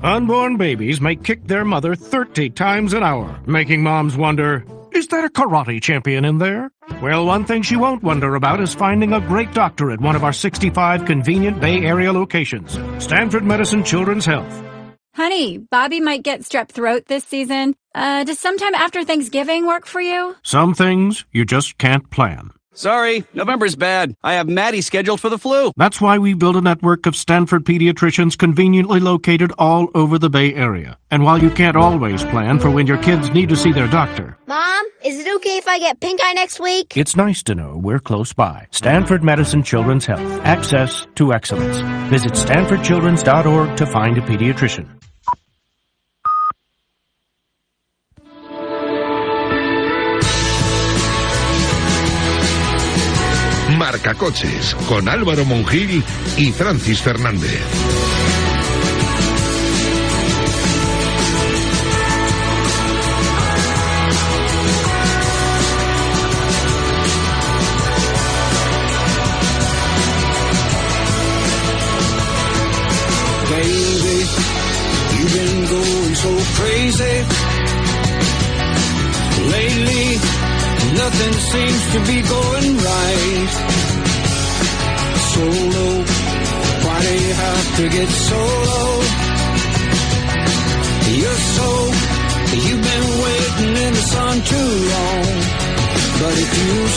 Unborn babies may kick their mother 30 times an hour, making moms wonder, is there a karate champion in there? Well, one thing she won't wonder about is finding a great doctor at one of our 65 convenient Bay Area locations. Stanford Medicine Children's Health. Honey, Bobby might get strep throat this season. Does sometime after Thanksgiving work for you? Some things you just can't plan. Sorry, November's bad. I have Maddie scheduled for the flu. That's why we built a network of Stanford pediatricians conveniently located all over the Bay Area. And while you can't always plan for when your kids need to see their doctor, Mom, is it okay if I get pink eye next week? it's nice to know we're close by. Stanford Medicine Children's Health. Access to excellence. Visit stanfordchildrens.org to find a pediatrician. Marca Coches, con Álvaro Monjil y Francis Fernández. Baby, you've been going so crazy lately. Nothing seems to be going right. Solo, why do you have to get so low? You've been waiting in the sun too long. But if you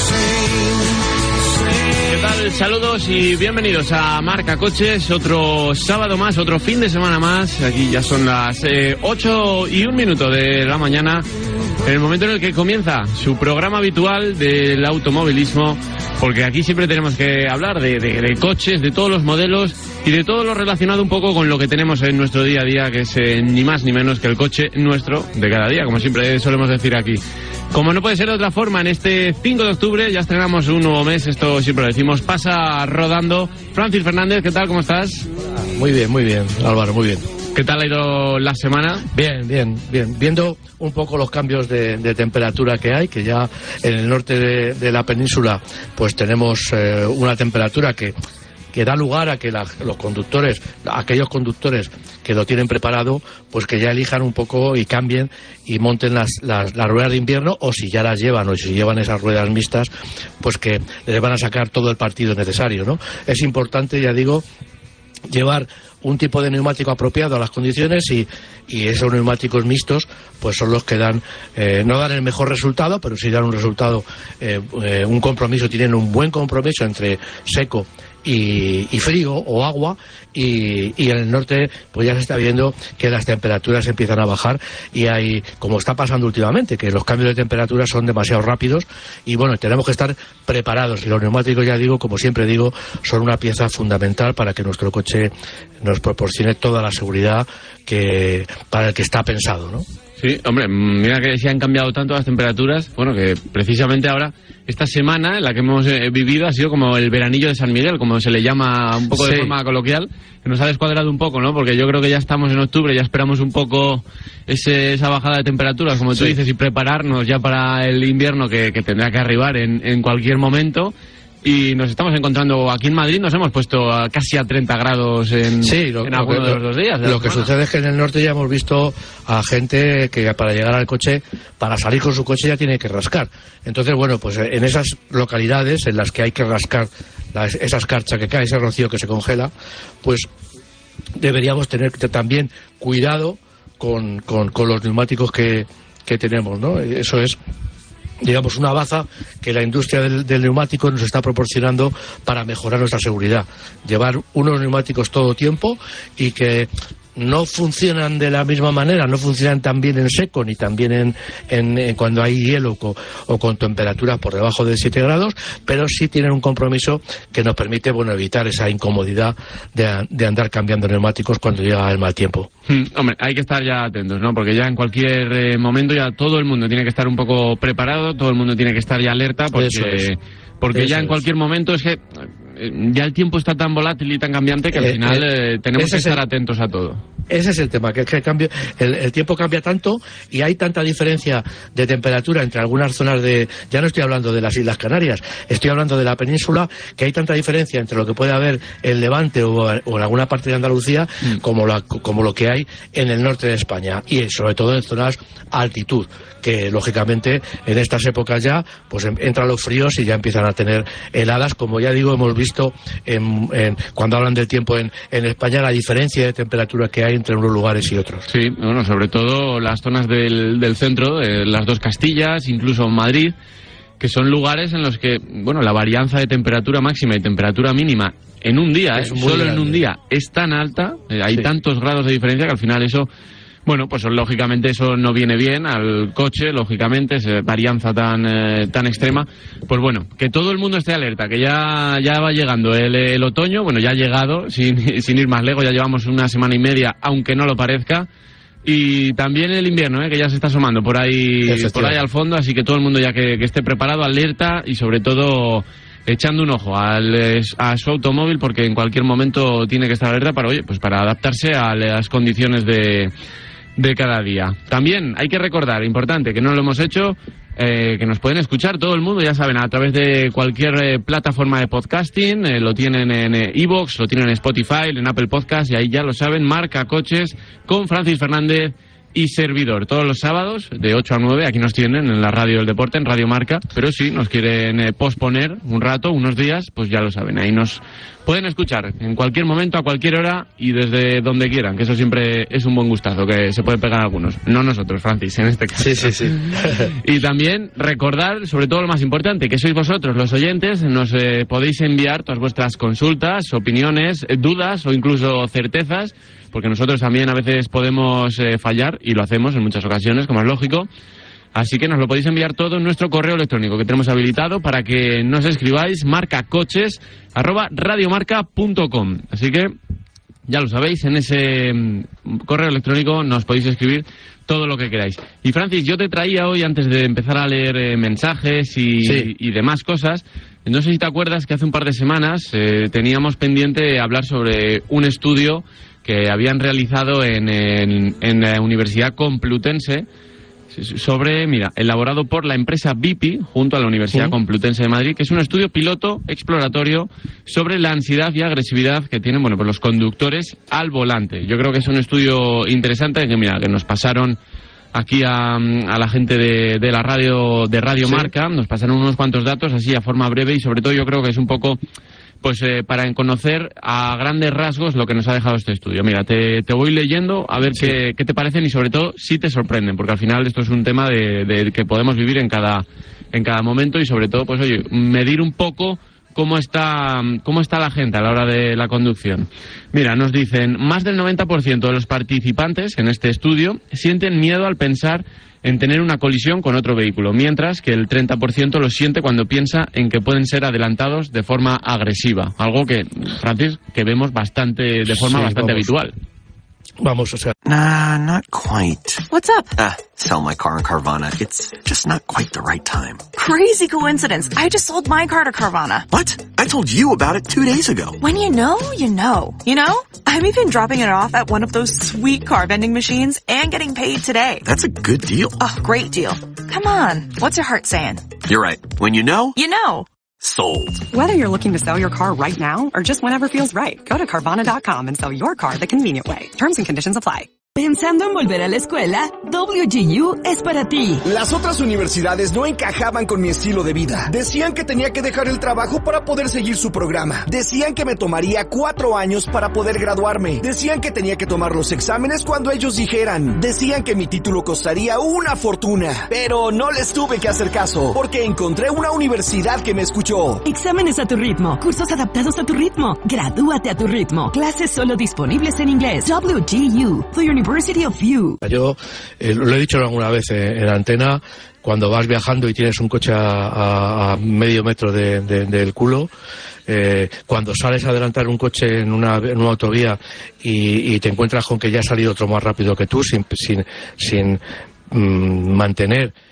sing. ¿Qué tal? Saludos y bienvenidos a Marca Coches, otro sábado más, otro fin de semana más. Aquí ya son las 8:01 de la mañana, en el momento en el que comienza su programa habitual del automovilismo, porque aquí siempre tenemos que hablar de coches, de todos los modelos y de todo lo relacionado un poco con lo que tenemos en nuestro día a día, que es ni más ni menos que el coche nuestro de cada día, como siempre solemos decir aquí. Como no puede ser de otra forma, en este 5 de octubre ya estrenamos un nuevo mes, esto siempre lo decimos, pasa rodando. Francis Fernández, ¿qué tal? ¿Cómo estás? Muy bien, Álvaro, muy bien. ¿Qué tal ha ido la semana? Bien. Viendo un poco los cambios de temperatura que hay, que ya en el norte de la península pues tenemos una temperatura que da lugar a que los conductores, aquellos conductores que lo tienen preparado, pues que ya elijan un poco y cambien y monten las ruedas de invierno, o si ya las llevan o si llevan esas ruedas mixtas, pues que les van a sacar todo el partido necesario, ¿no? Es importante, ya digo, llevar un tipo de neumático apropiado a las condiciones y esos neumáticos mixtos pues son los que dan, no dan el mejor resultado, pero sí dan un resultado, un compromiso, tienen un buen compromiso entre seco y frío o agua, y en el norte pues ya se está viendo que las temperaturas empiezan a bajar y hay, como está pasando últimamente, que los cambios de temperatura son demasiado rápidos y bueno, tenemos que estar preparados, y los neumáticos, ya digo, como siempre digo, son una pieza fundamental para que nuestro coche nos proporcione toda la seguridad que para el que está pensado, ¿no? Sí, hombre, mira que se han cambiado tanto las temperaturas, bueno, que precisamente ahora, esta semana en la que hemos vivido ha sido como el veranillo de San Miguel, como se le llama un poco de forma coloquial, que nos ha descuadrado un poco, ¿no? Porque yo creo que ya estamos en octubre, ya esperamos un poco esa bajada de temperaturas, como tú dices, y prepararnos ya para el invierno que tendrá que arribar en cualquier momento. Y nos estamos encontrando aquí en Madrid, nos hemos puesto casi a 30 grados en algunos de los 2 días. Lo que sucede es que en el norte ya hemos visto a gente que para llegar al coche, para salir con su coche ya tiene que rascar. Entonces, bueno, pues en esas localidades en las que hay que rascar esa escarcha que cae, ese rocío que se congela, pues deberíamos tener también cuidado con los neumáticos que tenemos, ¿no? Eso es, digamos, una baza que la industria del neumático nos está proporcionando para mejorar nuestra seguridad. Llevar unos neumáticos todo tiempo y que no funcionan de la misma manera, no funcionan tan bien en seco ni tan bien en cuando hay hielo o con temperaturas por debajo de 7 grados, pero sí tienen un compromiso que nos permite, bueno, evitar esa incomodidad de andar cambiando neumáticos cuando llega el mal tiempo. Hombre, hay que estar ya atentos, ¿no? Porque ya en cualquier momento ya todo el mundo tiene que estar un poco preparado, todo el mundo tiene que estar ya alerta, porque ya en cualquier momento es que ya el tiempo está tan volátil y tan cambiante que al final tenemos que estar atentos a todo. Ese es el tema, que es que el tiempo cambia tanto y hay tanta diferencia de temperatura entre algunas zonas ya no estoy hablando de las Islas Canarias, estoy hablando de la península, que hay tanta diferencia entre lo que puede haber en Levante o en alguna parte de Andalucía como lo que hay en el norte de España, y sobre todo en zonas a altitud, que lógicamente en estas épocas ya pues entran los fríos y ya empiezan a tener heladas, como ya digo, hemos visto cuando hablan del tiempo en España, la diferencia de temperatura que hay entre unos lugares y otros. Sí, bueno, sobre todo las zonas del centro, de las dos Castillas, incluso Madrid, que son lugares en los que, bueno, la varianza de temperatura máxima y temperatura mínima en un día, solo grande. En un día, es tan alta, hay tantos grados de diferencia que al final eso, bueno, pues lógicamente eso no viene bien al coche, lógicamente, esa varianza tan extrema. Pues bueno, que todo el mundo esté alerta, que ya va llegando el otoño, bueno, ya ha llegado, sin ir más lejos, ya llevamos una semana y media, aunque no lo parezca. Y también el invierno, que ya se está asomando por ahí al fondo, así que todo el mundo ya que esté preparado, alerta y sobre todo echando un ojo a su automóvil, porque en cualquier momento tiene que estar alerta para adaptarse a las condiciones de cada día. También hay que recordar, importante, que no lo hemos hecho, que nos pueden escuchar todo el mundo, ya saben, a través de cualquier plataforma de podcasting, lo tienen en iVoox, lo tienen en Spotify, en Apple Podcast, y ahí ya lo saben, Marca Coches con Francis Fernández y servidor, todos los sábados de 8 a 9, aquí nos tienen en la radio del deporte, en Radio Marca, pero si nos quieren posponer un rato, unos días, pues ya lo saben, ahí nos pueden escuchar en cualquier momento, a cualquier hora y desde donde quieran, que eso siempre es un buen gustazo, que se pueden pegar algunos, no nosotros, Francis, en este caso. Sí. Y también recordar, sobre todo lo más importante, que sois vosotros los oyentes, nos podéis enviar todas vuestras consultas, opiniones, dudas o incluso certezas, porque nosotros también a veces podemos fallar, y lo hacemos en muchas ocasiones, como es lógico. Así que nos lo podéis enviar todo en nuestro correo electrónico que tenemos habilitado para que nos escribáis, marcacoches@radiomarca.com. Así que ya lo sabéis, en ese correo electrónico nos podéis escribir todo lo que queráis. Y Francis, yo te traía hoy, antes de empezar a leer mensajes y demás cosas, no sé si te acuerdas que hace un par de semanas teníamos pendiente hablar sobre un estudio que habían realizado en la Universidad Complutense elaborado por la empresa BP junto a la Universidad Complutense de Madrid, que es un estudio piloto exploratorio sobre la ansiedad y agresividad que tienen, pues los conductores al volante. Yo creo que es un estudio interesante que nos pasaron aquí a la gente de la radio, de Radio Marca, nos pasaron unos cuantos datos así a forma breve, y sobre todo yo creo que es un poco para conocer a grandes rasgos lo que nos ha dejado este estudio. Mira, te voy leyendo a ver qué te parecen y sobre todo si te sorprenden, porque al final esto es un tema de que podemos vivir en cada momento, y sobre todo, medir un poco cómo está la gente a la hora de la conducción. Mira, nos dicen, más del 90% de los participantes en este estudio sienten miedo al pensar en tener una colisión con otro vehículo, mientras que el 30% lo siente cuando piensa en que pueden ser adelantados de forma agresiva. Algo que, Francis, que vemos de forma bastante habitual. Vamos, o sea... Nah, not quite. What's up? Sell my car in Carvana. It's just not quite the right time. Crazy coincidence. I just sold my car to Carvana. What? I told you about it 2 days ago. When you know, you know. You know? I'm even dropping it off at one of those sweet car vending machines and getting paid today. That's a good deal. Oh, great deal. Come on. What's your heart saying? You're right. When you know... You know. Sold. Whether you're looking to sell your car right now or just whenever feels right, go to Carvana.com and sell your car the convenient way. Terms and conditions apply. ¿Pensando en volver a la escuela? WGU es para ti. Las otras universidades no encajaban con mi estilo de vida. Decían que tenía que dejar el trabajo para poder seguir su programa. Decían que me tomaría 4 años para poder graduarme. Decían que tenía que tomar los exámenes cuando ellos dijeran. Decían que mi título costaría una fortuna. Pero no les tuve que hacer caso, porque encontré una universidad que me escuchó. Exámenes a tu ritmo, cursos adaptados a tu ritmo, gradúate a tu ritmo, clases solo disponibles en inglés. WGU, the University of You. Yo lo he dicho alguna vez en antena, cuando vas viajando y tienes un coche a medio metro del culo, cuando sales a adelantar un coche en una autovía y te encuentras con que ya ha salido otro más rápido que tú sin mantener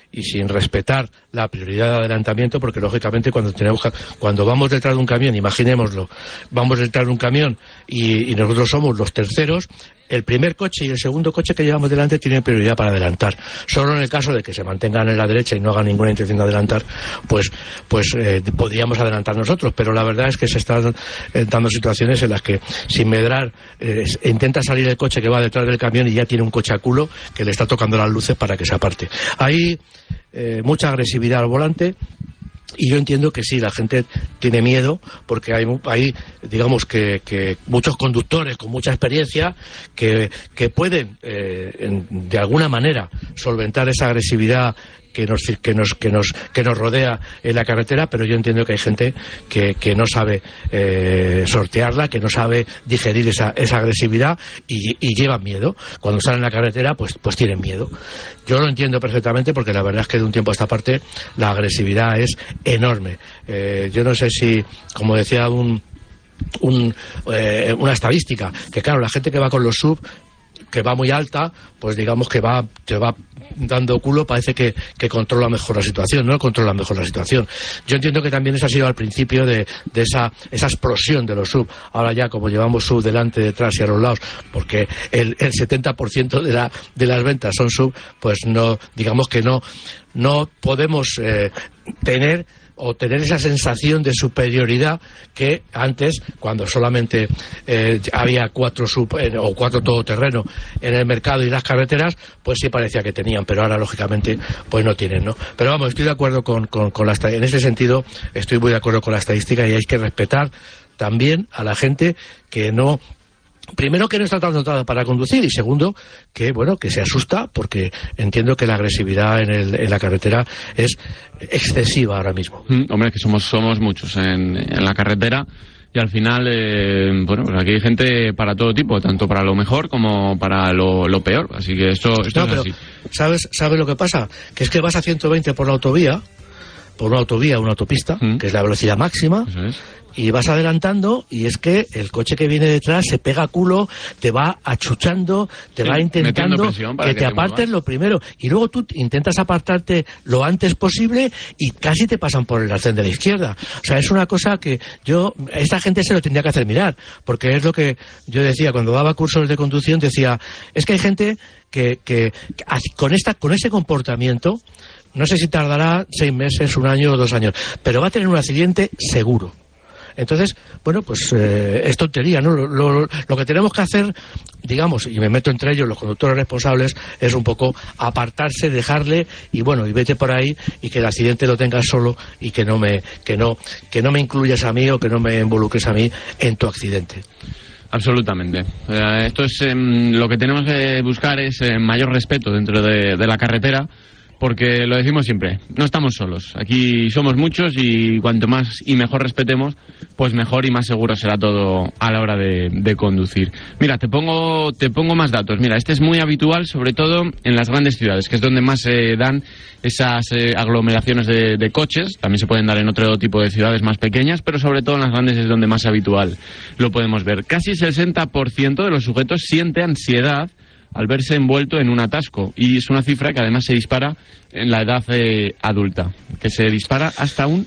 y sin respetar la prioridad de adelantamiento, porque lógicamente cuando vamos detrás de un camión, imaginémoslo, vamos detrás de un camión y nosotros somos los terceros, el primer coche y el segundo coche que llevamos delante tienen prioridad para adelantar. Solo en el caso de que se mantengan en la derecha y no hagan ninguna intención de adelantar, pues podríamos adelantar nosotros, pero la verdad es que se están dando situaciones en las que sin medrar intenta salir el coche que va detrás del camión y ya tiene un coche a culo que le está tocando las luces para que se aparte. Hay mucha agresividad al volante. Y yo entiendo que sí, la gente tiene miedo porque hay digamos que muchos conductores con mucha experiencia que pueden de alguna manera solventar esa agresividad que nos rodea en la carretera, pero yo entiendo que hay gente que no sabe sortearla, que no sabe digerir esa agresividad y llevan miedo. Cuando salen a la carretera, pues tienen miedo. Yo lo entiendo perfectamente porque la verdad es que de un tiempo a esta parte la agresividad es enorme. Yo no sé si, como decía una estadística, que claro, la gente que va con los sub, que va muy alta, pues digamos que te va dando culo, parece que controla mejor la situación, no controla mejor la situación. Yo entiendo que también eso ha sido al principio de esa explosión de los sub. Ahora ya, como llevamos sub delante, detrás y a los lados, porque el 70% de las ventas son sub, pues no, digamos que no podemos tener esa sensación de superioridad que antes, cuando solamente había 4 sub o 4 todoterreno en el mercado y las carreteras, pues sí parecía que tenían, pero ahora lógicamente pues no tienen, ¿no? Pero vamos, estoy de acuerdo en ese sentido, estoy muy de acuerdo con la estadística y hay que respetar también a la gente que no... Primero, que no está tan dotada para conducir, y segundo, que se asusta porque entiendo que la agresividad en la carretera es excesiva ahora mismo. Hombre, que somos muchos en la carretera y al final, pues aquí hay gente para todo tipo, tanto para lo mejor como para lo peor, así que esto es así. ¿Sabes lo que pasa? Que es que vas a 120 por la autovía, una autopista, que es la velocidad máxima. Eso es. Y vas adelantando y es que el coche que viene detrás se pega a culo, te va achuchando, te va intentando que te apartes lo primero. Y luego tú intentas apartarte lo antes posible y casi te pasan por el arcén de la izquierda. O sea, es una cosa que esta gente se lo tendría que hacer mirar. Porque es lo que yo decía cuando daba cursos de conducción, decía, es que hay gente que con ese comportamiento, no sé si tardará 6 meses, 1 año o 2 años, pero va a tener un accidente seguro. Entonces, pues es tontería, ¿no? Lo que tenemos que hacer, digamos, y me meto entre ellos los conductores responsables, es un poco apartarse, dejarle y vete por ahí y que el accidente lo tengas solo y que no me incluyas a mí o que no me involucres a mí en tu accidente. Absolutamente. Esto es lo que tenemos que buscar es mayor respeto dentro de la carretera. Porque lo decimos siempre, no estamos solos. Aquí somos muchos y cuanto más y mejor respetemos, pues mejor y más seguro será todo a la hora de conducir. Mira, te pongo más datos. Mira, este es muy habitual, sobre todo en las grandes ciudades, que es donde más se dan esas aglomeraciones de coches. También se pueden dar en otro tipo de ciudades más pequeñas, pero sobre todo en las grandes es donde más habitual lo podemos ver. Casi el 60% de los sujetos siente ansiedad al verse envuelto en un atasco, y es una cifra que además se dispara en la edad adulta, que se dispara hasta un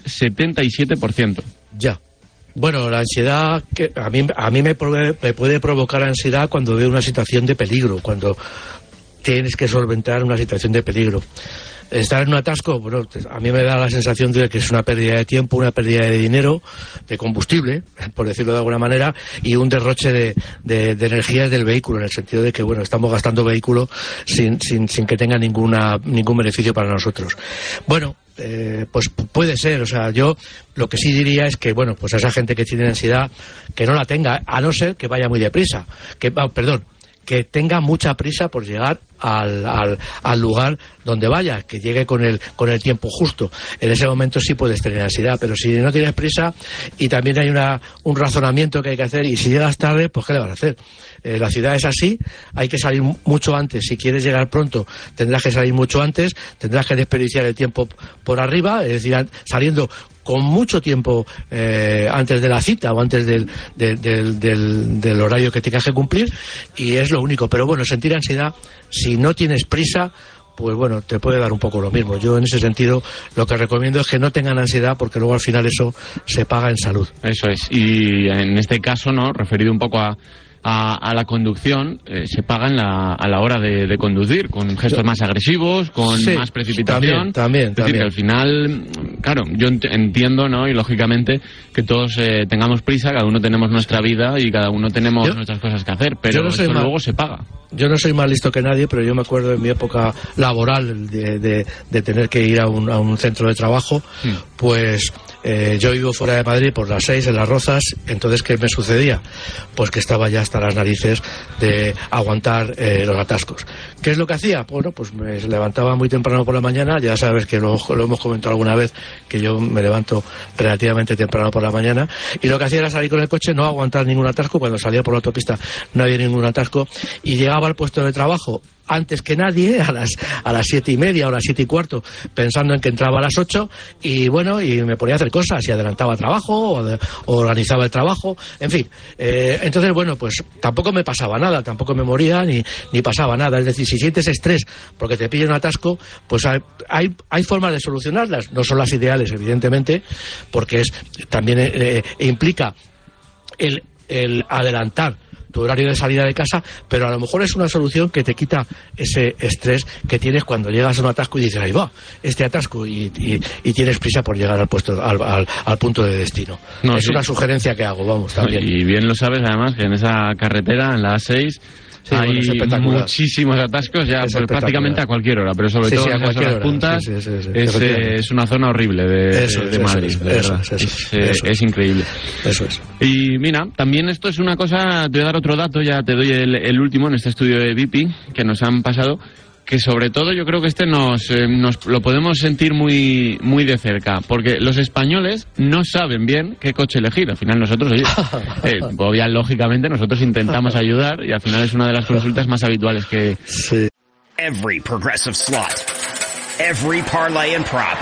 77%. Ya. Bueno, la ansiedad, que a mí me puede provocar ansiedad cuando veo una situación de peligro, cuando tienes que solventar una situación de peligro. Estar en un atasco, a mí me da la sensación de que es una pérdida de tiempo, una pérdida de dinero, de combustible, por decirlo de alguna manera, y un derroche de energías del vehículo, en el sentido de que, estamos gastando vehículo sin que tenga ningún beneficio para nosotros. Pues puede ser, yo lo que sí diría es que, pues a esa gente que tiene ansiedad, que no la tenga, a no ser que vaya muy deprisa, que tenga mucha prisa por llegar al lugar donde vaya, que llegue con el tiempo justo. En ese momento sí puedes tener ansiedad, pero si no tienes prisa, y también hay un razonamiento que hay que hacer, y si llegas tarde, pues ¿qué le vas a hacer? La ciudad es así, hay que salir mucho antes. Si quieres llegar pronto, tendrás que salir mucho antes, tendrás que desperdiciar el tiempo por arriba, es decir, saliendo con mucho tiempo antes de la cita o antes del horario que tengas que cumplir, y es lo único. Pero sentir ansiedad, si no tienes prisa, pues bueno, te puede dar un poco lo mismo. Yo en ese sentido lo que recomiendo es que no tengan ansiedad, porque luego al final eso se paga en salud. Eso es, y en este caso, ¿no?, referido un poco a la conducción, se paga a la hora de conducir, con gestos más agresivos, con más precipitación. También. Es decir, que al final, claro, yo entiendo, ¿no?, y lógicamente que todos tengamos prisa, cada uno tenemos nuestra vida y cada uno tenemos nuestras cosas que hacer, pero eso luego se paga. Yo no soy más listo que nadie, pero yo me acuerdo en mi época laboral de tener que ir a un centro de trabajo, pues yo vivo fuera de Madrid por las 6 en Las Rozas. Entonces, ¿qué me sucedía? Pues que estaba ya hasta las narices de aguantar los atascos. ¿Qué es lo que hacía? Bueno, pues me levantaba muy temprano por la mañana. Ya sabes que lo hemos comentado alguna vez, que yo me levanto relativamente temprano por la mañana, y lo que hacía era salir con el coche, no aguantar ningún atasco. Cuando salía por la autopista no había ningún atasco, y llegaba al puesto de trabajo antes que nadie, a las 7:30 o las 7:15, pensando en que entraba a las 8, y bueno, y me ponía a hacer cosas, y adelantaba trabajo, o organizaba el trabajo, en fin. Entonces, bueno, pues tampoco me pasaba nada, tampoco me moría, ni pasaba nada. Es decir, si sientes estrés porque te pilla un atasco, pues hay formas de solucionarlas. No son las ideales, evidentemente, porque también implica el adelantar tu horario de salida de casa, pero a lo mejor es una solución que te quita ese estrés que tienes cuando llegas a un atasco y dices, ahí va, este atasco, y tienes prisa por llegar al punto de destino. Es una sugerencia que hago, vamos, también. Y bien lo sabes, además, que en esa carretera, en la A6, hay muchísimos atascos ya, pues, prácticamente a cualquier hora, pero sobre todo en las horas puntas. Es una zona horrible de Madrid. Es increíble. Eso es. Y mira, también esto es una cosa, te voy a dar otro dato, ya te doy el último en este estudio de BP que nos han pasado, que sobre todo yo creo que nos lo podemos sentir muy muy de cerca, porque los españoles no saben bien qué coche elegir. Al final nosotros, lógicamente nosotros intentamos ayudar, y al final es una de las consultas más habituales que... Sí. Every progressive slot, every parlay and prop,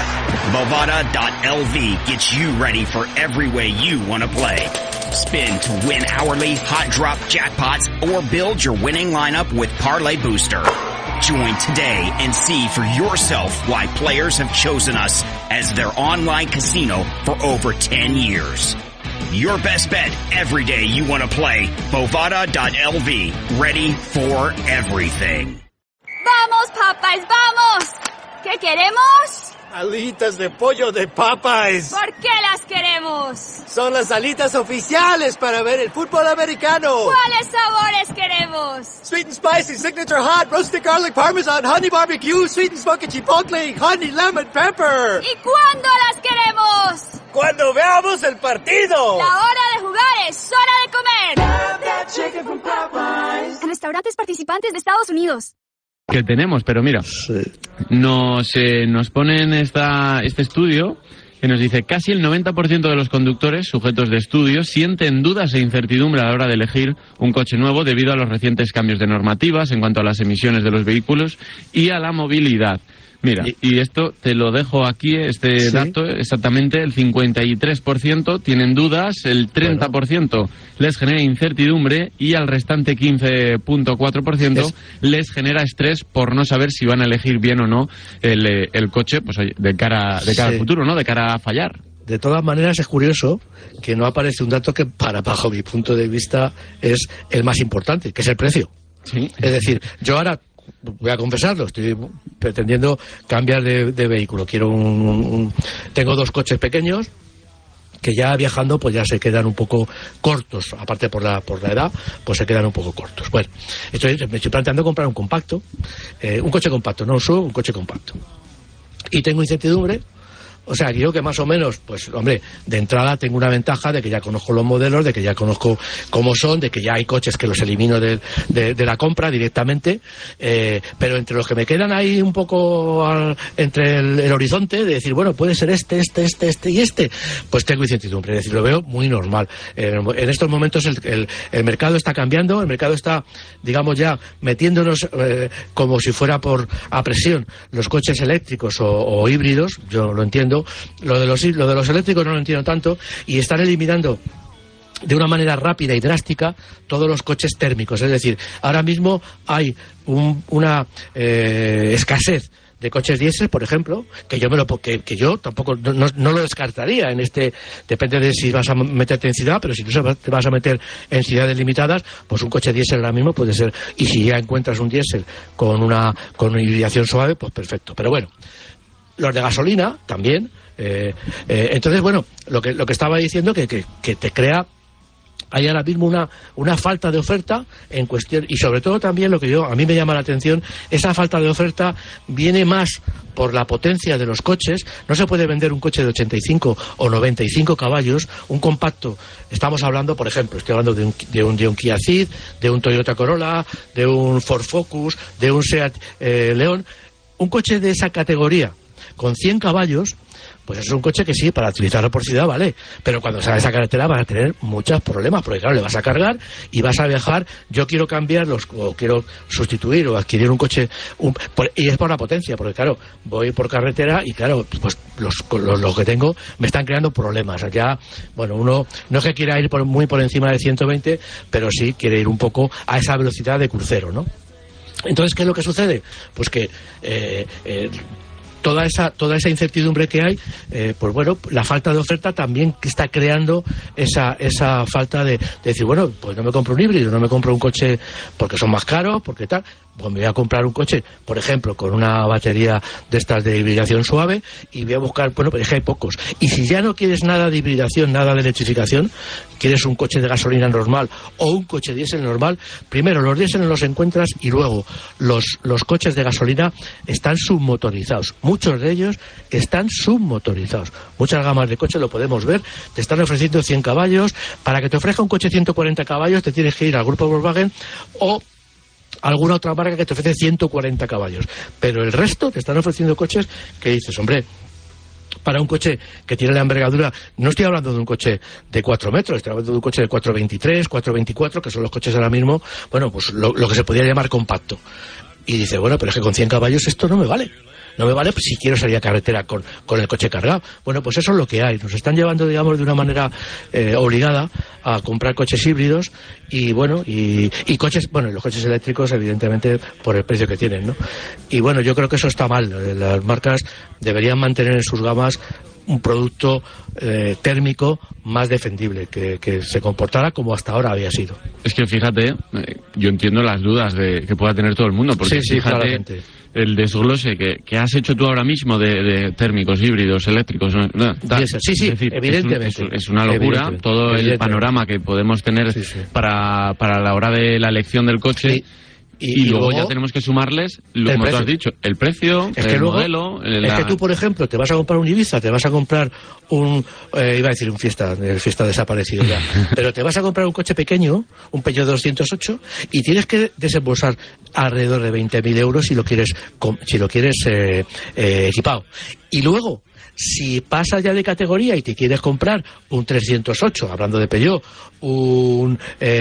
Bovada.lv gets you ready for every way you want to play. Spin to win hourly hot drop jackpots or build your winning lineup with Parlay Booster. Join today and see for yourself why players have chosen us as their online casino for over 10 years. Your best bet every day you want to play. Bovada.lv. Ready for everything. ¡Vamos, Popeyes, vamos! ¿Qué queremos? Alitas de pollo de Popeyes. ¿Por qué las queremos? Son las alitas oficiales para ver el fútbol americano. ¿Cuáles sabores queremos? Sweet and spicy, signature hot, roasted garlic parmesan, honey barbecue, sweet and smoky chipotle, honey lemon pepper. ¿Y cuándo las queremos? ¡Cuando veamos el partido! La hora de jugar es hora de comer. En restaurantes participantes de Estados Unidos. Que tenemos, pero mira, nos ponen este estudio que nos dice: casi el 90% de los conductores sujetos de estudio sienten dudas e incertidumbre a la hora de elegir un coche nuevo debido a los recientes cambios de normativas en cuanto a las emisiones de los vehículos y a la movilidad. Mira, y esto te lo dejo aquí, dato, exactamente el 53% tienen dudas, el 30% les genera incertidumbre y al restante 15.4% les genera estrés por no saber si van a elegir bien o no el coche, pues de cara al futuro, ¿no? De cara a fallar. De todas maneras, es curioso que no aparece un dato que, bajo mi punto de vista, es el más importante, que es el precio. Sí. Es decir, yo ahora, voy a confesarlo, estoy pretendiendo cambiar de vehículo. Tengo 2 coches pequeños que ya viajando pues ya se quedan un poco cortos, aparte por la edad, pues se quedan un poco cortos. Bueno, me estoy planteando comprar un compacto, un coche compacto, no un SUV, un coche compacto. Y tengo incertidumbre. O sea, creo que más o menos, pues, hombre, de entrada tengo una ventaja de que ya conozco los modelos, de que ya conozco cómo son, de que ya hay coches que los elimino de la compra directamente, pero entre los que me quedan ahí un poco entre el horizonte, de decir, bueno, puede ser este y este, pues tengo incertidumbre, es decir, lo veo muy normal. En estos momentos el mercado está cambiando, el mercado está, digamos, ya metiéndonos como si fuera a presión los coches eléctricos o híbridos, yo lo entiendo. Lo de los eléctricos no lo entiendo tanto, y están eliminando de una manera rápida y drástica todos los coches térmicos. Es decir, ahora mismo hay una escasez de coches diésel, por ejemplo, que yo tampoco no lo descartaría en este. Depende de si vas a meterte en ciudad, pero si no te vas a meter en ciudades limitadas, pues un coche diésel ahora mismo puede ser. Y si ya encuentras un diésel con una hibridación suave, pues perfecto. Pero bueno, los de gasolina también. Entonces, bueno, lo que estaba diciendo que te crea. Hay ahora mismo una falta de oferta en cuestión, y sobre todo también lo que a mí me llama la atención, esa falta de oferta viene más por la potencia de los coches. No se puede vender un coche de 85 o 95 caballos, un compacto. Estamos hablando, por ejemplo, estoy hablando de un Kia Ceed, de un Toyota Corolla, de un Ford Focus, de un Seat León. Un coche de esa categoría con 100 caballos, pues es un coche que sí, para utilizarlo por ciudad vale, pero cuando salga esa carretera vas a tener muchos problemas, porque claro, le vas a cargar y vas a viajar. Yo quiero cambiarlos, o quiero sustituir o adquirir un coche, y es por la potencia, porque claro, voy por carretera y claro, pues los que tengo me están creando problemas. Ya, bueno, uno no es que quiera ir muy por encima de 120, pero sí quiere ir un poco a esa velocidad de crucero, ¿no? Entonces, ¿qué es lo que sucede? Pues que toda esa incertidumbre que hay, pues bueno, la falta de oferta también está creando esa falta de decir, bueno, pues no me compro un híbrido, no me compro un coche porque son más caros, porque tal. Pues me voy a comprar un coche, por ejemplo, con una batería de estas de hibridación suave, y voy a buscar, bueno, pero es que hay pocos. Y si ya no quieres nada de hibridación, nada de electrificación, quieres un coche de gasolina normal o un coche diésel normal, primero los diésel los encuentras, y luego los coches de gasolina están submotorizados. Muchos de ellos están submotorizados. Muchas gamas de coches lo podemos ver, te están ofreciendo 100 caballos. Para que te ofrezca un coche 140 caballos te tienes que ir al grupo Volkswagen o alguna otra marca que te ofrece 140 caballos, pero el resto te están ofreciendo coches que dices, hombre, para un coche que tiene la envergadura, no estoy hablando de un coche de 4 metros, estoy hablando de un coche de 4,23, 4,24, que son los coches ahora mismo, bueno, pues lo que se podría llamar compacto. Y dice, bueno, pero es que con 100 caballos esto no me vale. No me vale si quiero salir a carretera con el coche cargado. Bueno, pues eso es lo que hay. Nos están llevando, digamos, de una manera obligada a comprar coches híbridos y, bueno, y coches, bueno, los coches eléctricos, evidentemente, por el precio que tienen, ¿no? Y, bueno, yo creo que eso está mal. Las marcas deberían mantener en sus gamas un producto térmico más defendible, que se comportara como hasta ahora había sido. Es que fíjate, yo entiendo las dudas que pueda tener todo el mundo, porque sí, fíjate claramente. El desglose que has hecho tú ahora mismo de térmicos, híbridos, eléctricos. Sí, es decir, evidentemente. Es una locura todo el panorama que podemos tener para la hora de la elección del coche. Sí. Y luego ya tenemos que sumarles, como tú has dicho, el precio, el modelo. Es que tú, por ejemplo, te vas a comprar un Ibiza, te vas a comprar iba a decir un Fiesta desaparecido ya, pero te vas a comprar un coche pequeño, un Peugeot 208, y tienes que desembolsar alrededor de 20.000 euros si lo quieres equipado. Y luego, si pasas ya de categoría y te quieres comprar un 308, hablando de Peugeot, un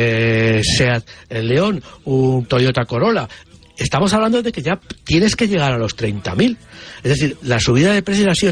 Seat León, un Toyota Corolla, estamos hablando de que ya tienes que llegar a los 30.000. Es decir, la subida de precios ha sido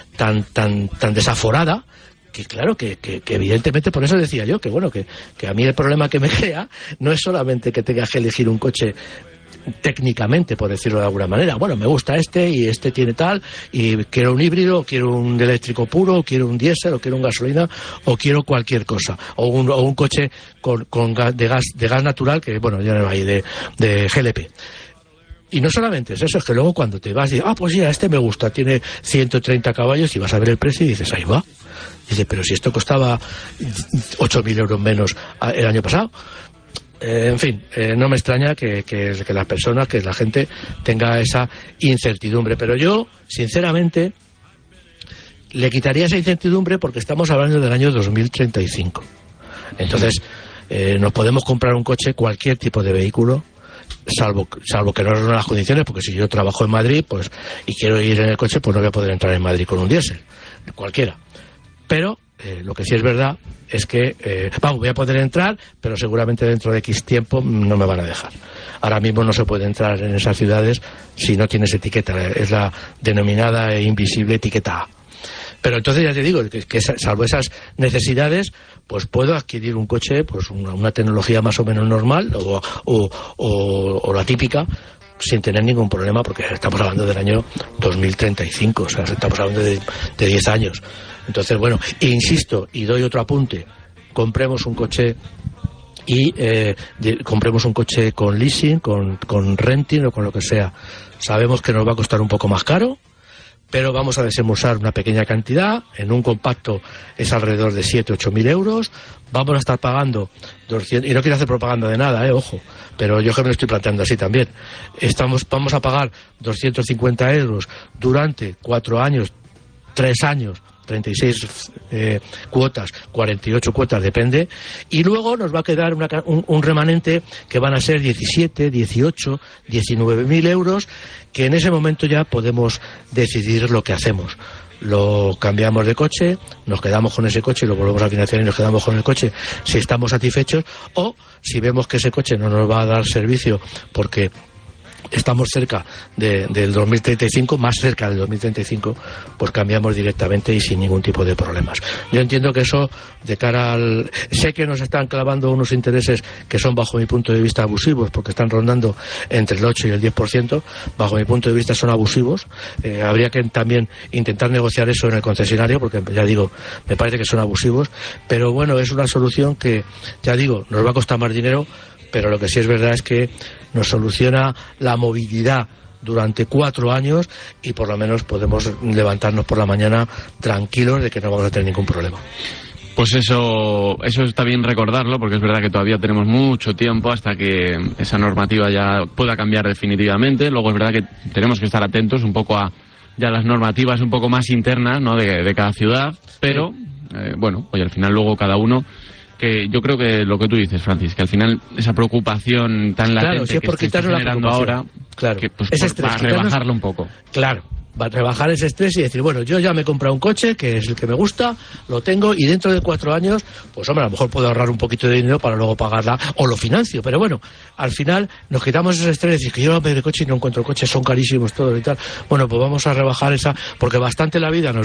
tan desaforada que claro, que evidentemente, por eso decía yo que bueno, que a mí el problema que me crea no es solamente que tengas que elegir un coche técnicamente, por decirlo de alguna manera. Bueno, me gusta y este tiene tal, y quiero un híbrido, o quiero un eléctrico puro, o quiero un diésel, o quiero un gasolina, o quiero cualquier cosa, o un coche de gas natural, que bueno, ya no hay, de GLP. Y no solamente es eso, es que luego cuando te vas y dices, pues ya, me gusta, tiene 130 caballos, y vas a ver el precio y dices, ahí va. Dices, pero si esto costaba 8.000 euros menos el año pasado. En fin, no me extraña que las personas, que la gente tenga esa incertidumbre. Pero yo, sinceramente, le quitaría esa incertidumbre porque estamos hablando del año 2035. Entonces, nos podemos comprar un coche, cualquier tipo de vehículo, salvo que no reúnan las condiciones, porque si yo trabajo en Madrid pues y quiero ir en el coche, pues no voy a poder entrar en Madrid con un diésel, cualquiera. Pero lo que sí es verdad es que voy a poder entrar, pero seguramente dentro de X tiempo no me van a dejar. Ahora mismo no se puede entrar en esas ciudades si no tienes etiqueta, es la denominada e invisible etiqueta A. Pero entonces ya te digo que salvo esas necesidades, pues puedo adquirir un coche, pues una tecnología más o menos normal o la típica, sin tener ningún problema, porque estamos hablando del año 2035, o sea, estamos hablando de 10 años. Entonces, bueno, insisto, y doy otro apunte, compremos un coche compremos un coche con leasing, con renting o con lo que sea. Sabemos que nos va a costar un poco más caro, pero vamos a desembolsar una pequeña cantidad. En un compacto es alrededor de 7.000-8.000 euros. Vamos a estar pagando 200, y no quiero hacer propaganda de nada, ojo, pero yo que me lo estoy planteando así también. Vamos a pagar 250 euros durante 4 años, 3 años, 36 cuotas, 48 cuotas, depende, y luego nos va a quedar un remanente que van a ser 17, 18, 19.000 euros, que en ese momento ya podemos decidir lo que hacemos. Lo cambiamos de coche, nos quedamos con ese coche y lo volvemos a financiar y nos quedamos con el coche si estamos satisfechos, o si vemos que ese coche no nos va a dar servicio porque estamos cerca del 2035, más cerca del 2035, pues cambiamos directamente y sin ningún tipo de problemas. Yo entiendo que eso, de cara al... Sé que nos están clavando unos intereses que son, bajo mi punto de vista, abusivos, porque están rondando entre el 8 y el 10%. Bajo mi punto de vista son abusivos. Habría que también intentar negociar eso en el concesionario, porque ya digo, me parece que son abusivos. Pero bueno, es una solución que, ya digo, nos va a costar más dinero, pero lo que sí es verdad es que nos soluciona la movilidad durante 4 años y por lo menos podemos levantarnos por la mañana tranquilos de que no vamos a tener ningún problema. Pues eso está bien recordarlo, porque es verdad que todavía tenemos mucho tiempo hasta que esa normativa ya pueda cambiar definitivamente. Luego es verdad que tenemos que estar atentos un poco a ya las normativas un poco más internas, ¿no?, de cada ciudad, pero bueno, oye, al final luego cada uno... Que yo creo que lo que tú dices, Francis, que al final esa preocupación tan latente si es por que está generando ahora, claro, que pues ese estrés, para rebajarlo un poco. Claro, va a rebajar ese estrés y decir, bueno, yo ya me he comprado un coche, que es el que me gusta, lo tengo, y dentro de 4 años, pues hombre, a lo mejor puedo ahorrar un poquito de dinero para luego pagarla, o lo financio, pero bueno, al final nos quitamos ese estrés de decir que yo me de coche y no encuentro coches, son carísimos todos y tal. Bueno, pues vamos a rebajar esa, porque bastante la vida nos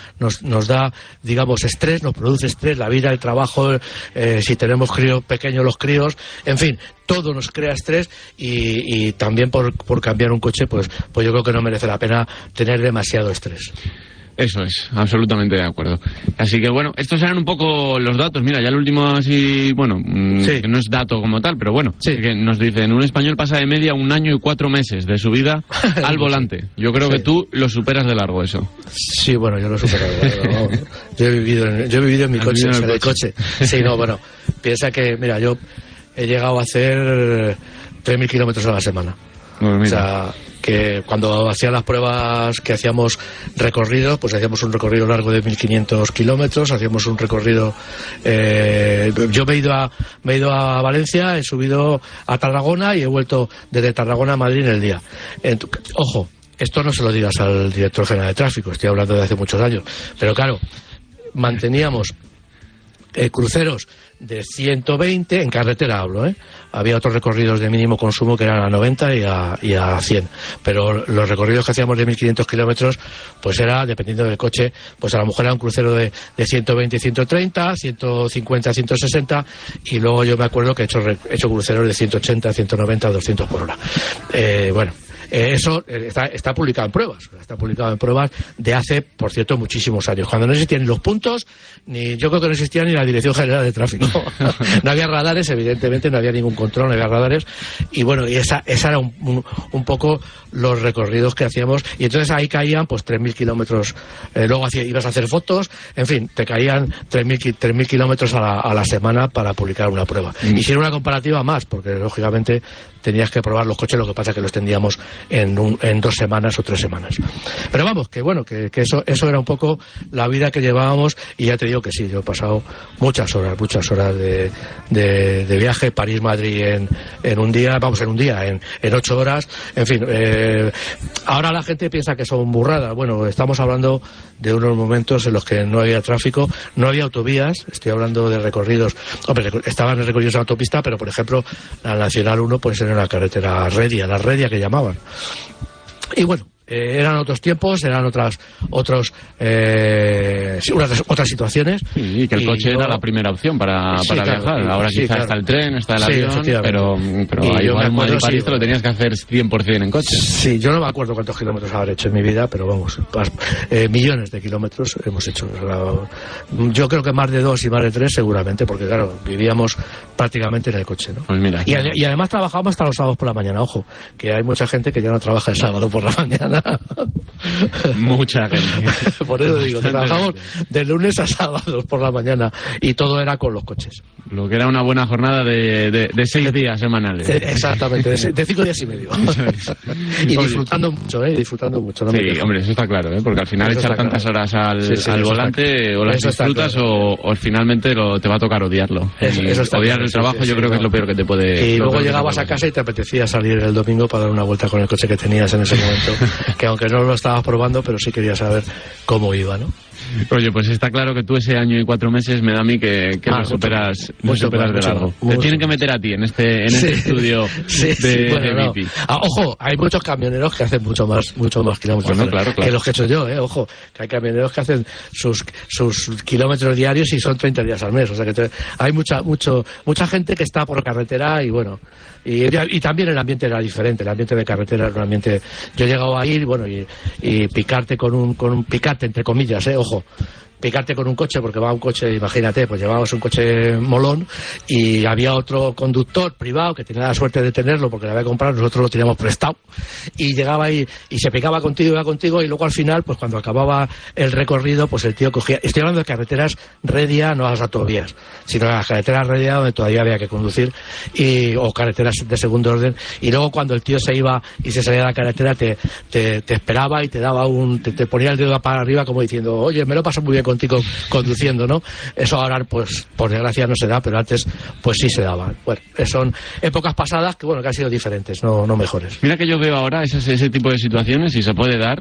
da, digamos, estrés, nos produce estrés, la vida, el trabajo, si tenemos críos pequeños, los críos, en fin, todo nos crea estrés, y también por cambiar un coche, pues yo creo que no merece la pena tener demasiado estrés. Eso es, absolutamente de acuerdo. Así que bueno, estos eran un poco los datos. Mira, ya el último así, bueno, sí, que no es dato como tal, pero bueno, sí, que nos dicen, un español pasa de media 1 año y 4 meses de su vida al volante. Yo creo que tú lo superas de largo eso. Sí, bueno, yo lo supero de largo. Yo he vivido en mi coche, en el coche. Sí, no, bueno, piensa que, mira, yo he llegado a hacer 3.000 kilómetros a la semana. Bueno, o sea, que cuando hacía las pruebas que hacíamos recorridos, pues hacíamos un recorrido largo de 1.500 kilómetros, hacíamos un recorrido... yo me he ido a Valencia, he subido a Tarragona y he vuelto desde Tarragona a Madrid en el día. Ojo, esto no se lo digas al director general de tráfico, estoy hablando de hace muchos años, pero claro, manteníamos cruceros de 120, en carretera hablo, había otros recorridos de mínimo consumo que eran a 90 y a 100, pero los recorridos que hacíamos de 1.500 kilómetros, pues era, dependiendo del coche, pues a lo mejor era un crucero de 120, 130, 150, 160, y luego yo me acuerdo que he hecho cruceros de 180, 190, 200 por hora. Bueno, eso está publicado en pruebas, de hace, por cierto, muchísimos años, cuando no existían ni los puntos, yo creo que no existía ni la Dirección General de Tráfico. No había radares, evidentemente, no había ningún control, no había radares, y bueno, y esa era un poco los recorridos que hacíamos, y entonces ahí caían pues 3.000 kilómetros, luego ibas a hacer fotos, en fin, te caían 3.000 kilómetros a la semana para publicar una prueba. Y si era una comparativa más, porque lógicamente tenías que probar los coches, lo que pasa es que los tendíamos en 2 semanas o 3 semanas. Pero vamos, que bueno, que eso era un poco la vida que llevábamos, y ya te digo que sí, yo he pasado muchas horas de viaje, París-Madrid en un día, en 8 horas, en fin. Ahora la gente piensa que son burradas. Bueno, estamos hablando de unos momentos en los que no había tráfico, no había autovías, estoy hablando de recorridos, hombre, estaban recorridos en autopista, pero por ejemplo, la Nacional 1 pues era una carretera redia, la redia que llamaban. Y bueno, eran otros tiempos, eran otras situaciones. Sí, y que el coche era la primera opción para viajar. Ahora quizá está el tren, está el avión, pero igual en Madrid-París te lo tenías que hacer 100% en coche. Sí, yo no me acuerdo cuántos kilómetros habré hecho en mi vida, pero vamos, millones de kilómetros hemos hecho. Yo creo que más de 2 y más de 3 seguramente, porque claro, vivíamos prácticamente en el coche, ¿no? Pues mira, y además trabajábamos hasta los sábados por la mañana, ojo, que hay mucha gente que ya no trabaja el sábado por la mañana. Mucha gente. Por eso digo, trabajamos de lunes a sábados por la mañana y todo era con los coches. Lo que era una buena jornada de 6 días semanales. Exactamente, de 5 días y medio. Y disfrutando mucho, disfrutando mucho. No sí, hombre, eso está claro, porque al final echar tantas horas al volante o las disfrutas o finalmente te va a tocar odiarlo. Odiar el trabajo yo creo que es lo peor que te puede... Y luego llegabas a casa y te apetecía salir el domingo para dar una vuelta con el coche que tenías en ese momento, que aunque no lo estabas probando, pero sí querías saber cómo iba, ¿no? Oye, pues está claro que tú ese año y 4 meses me da a mí que lo superas de largo. Te tienen que meter a ti en este estudio de BP. Ojo, hay muchos camioneros que hacen mucho más kilómetros que los que he hecho yo, ojo, que hay camioneros que hacen sus kilómetros diarios y son 30 días al mes, o sea que hay mucha gente que está por carretera y bueno, y también el ambiente era diferente, el ambiente de carretera era un ambiente, yo he llegado a ir, bueno, y picarte con un picarte entre comillas, ojo, picarte con un coche, porque va un coche, imagínate, pues llevábamos un coche molón y había otro conductor privado que tenía la suerte de tenerlo porque lo había comprado, nosotros lo teníamos prestado y llegaba ahí y se picaba contigo, iba contigo y luego al final, pues cuando acababa el recorrido, pues el tío cogía, estoy hablando de carreteras redia, no las autovías, sino las carreteras redia donde todavía había que conducir o carreteras de segundo orden, y luego cuando el tío se iba y se salía de la carretera te esperaba y te daba te ponía el dedo para arriba como diciendo, oye, me lo paso muy bien contigo conduciendo, ¿no? Eso ahora, pues, por desgracia no se da, pero antes, pues sí se daba. Bueno, son épocas pasadas que, bueno, que han sido diferentes, no mejores. Mira que yo veo ahora ese tipo de situaciones, si se puede dar,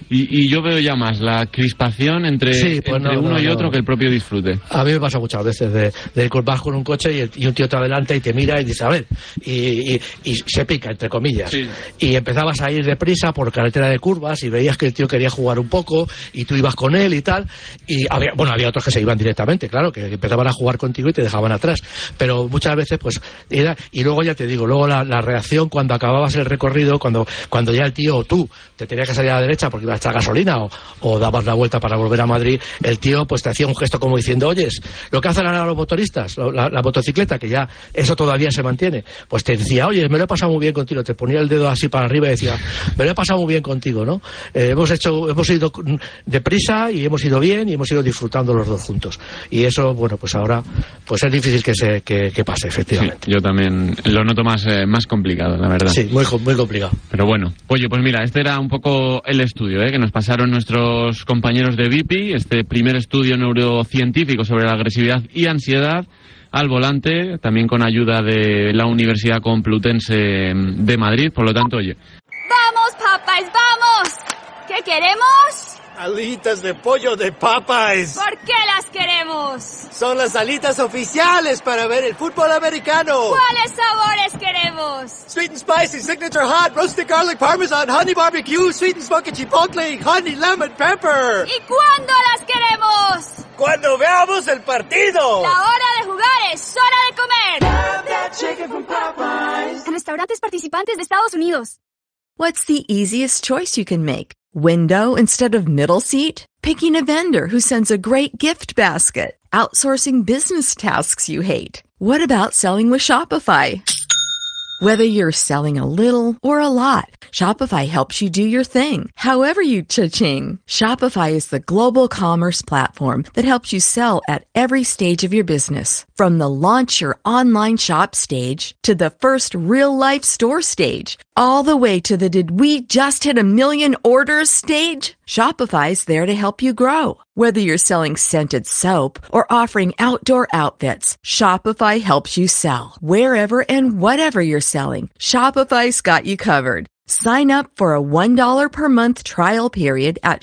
y yo veo ya más la crispación entre uno y otro que el propio disfrute. A mí me pasa muchas veces de vas con un coche y un tío te adelanta y te mira y dice, a ver, y se pica, entre comillas. Sí. Y empezabas a ir deprisa por carretera de curvas y veías que el tío quería jugar un poco y tú ibas con él y tal, y había otros que se iban directamente, claro, que empezaban a jugar contigo y te dejaban atrás, pero muchas veces pues era, y luego ya te digo, luego la reacción cuando acababas el recorrido, cuando ya el tío o tú te tenías que salir a la derecha porque ibas a echar gasolina o dabas la vuelta para volver a Madrid, el tío pues te hacía un gesto como diciendo, oyes, lo que hacen ahora los motoristas, la motocicleta, que ya eso todavía se mantiene, pues te decía, oye, me lo he pasado muy bien contigo, te ponía el dedo así para arriba y decía, me lo he pasado muy bien contigo, ¿no? Hemos ido deprisa y hemos ido bien y hemos ido disfrutando los dos juntos. Y eso, bueno, pues ahora pues es difícil que pase, efectivamente. Sí, yo también lo noto más complicado, la verdad. Sí, muy complicado. Pero bueno, oye, pues mira, este era un poco el estudio que nos pasaron nuestros compañeros de BP, este primer estudio neurocientífico sobre la agresividad y ansiedad al volante, también con ayuda de la Universidad Complutense de Madrid. Por lo tanto, oye... ¡Vamos, Popeyes, vamos! ¿Qué queremos? Alitas de pollo de Popeyes. ¿Por qué las queremos? Son las alitas oficiales para ver el fútbol americano. ¿Cuáles sabores queremos? Sweet and spicy, signature hot, roasted garlic parmesan, honey barbecue, sweet and smoky chipotle, honey lemon pepper. ¿Y cuándo las queremos? ¡Cuando veamos el partido! La hora de jugar es hora de comer. Have that chicken from Popeyes. En restaurantes participantes de Estados Unidos. What's the easiest choice you can make? Window instead of middle seat? Picking a vendor who sends a great gift basket? Outsourcing business tasks you hate? What about selling with Shopify? Whether you're selling a little or a lot, Shopify helps you do your thing, however you cha-ching. Shopify is the global commerce platform that helps you sell at every stage of your business. From the launch your online shop stage to the first real-life store stage, all the way to the did we just hit 1 million orders stage. Shopify's there to help you grow. Whether you're selling scented soap or offering outdoor outfits, Shopify helps you sell. Wherever and whatever you're selling, Shopify's got you covered. Sign up for a $1 per month trial period at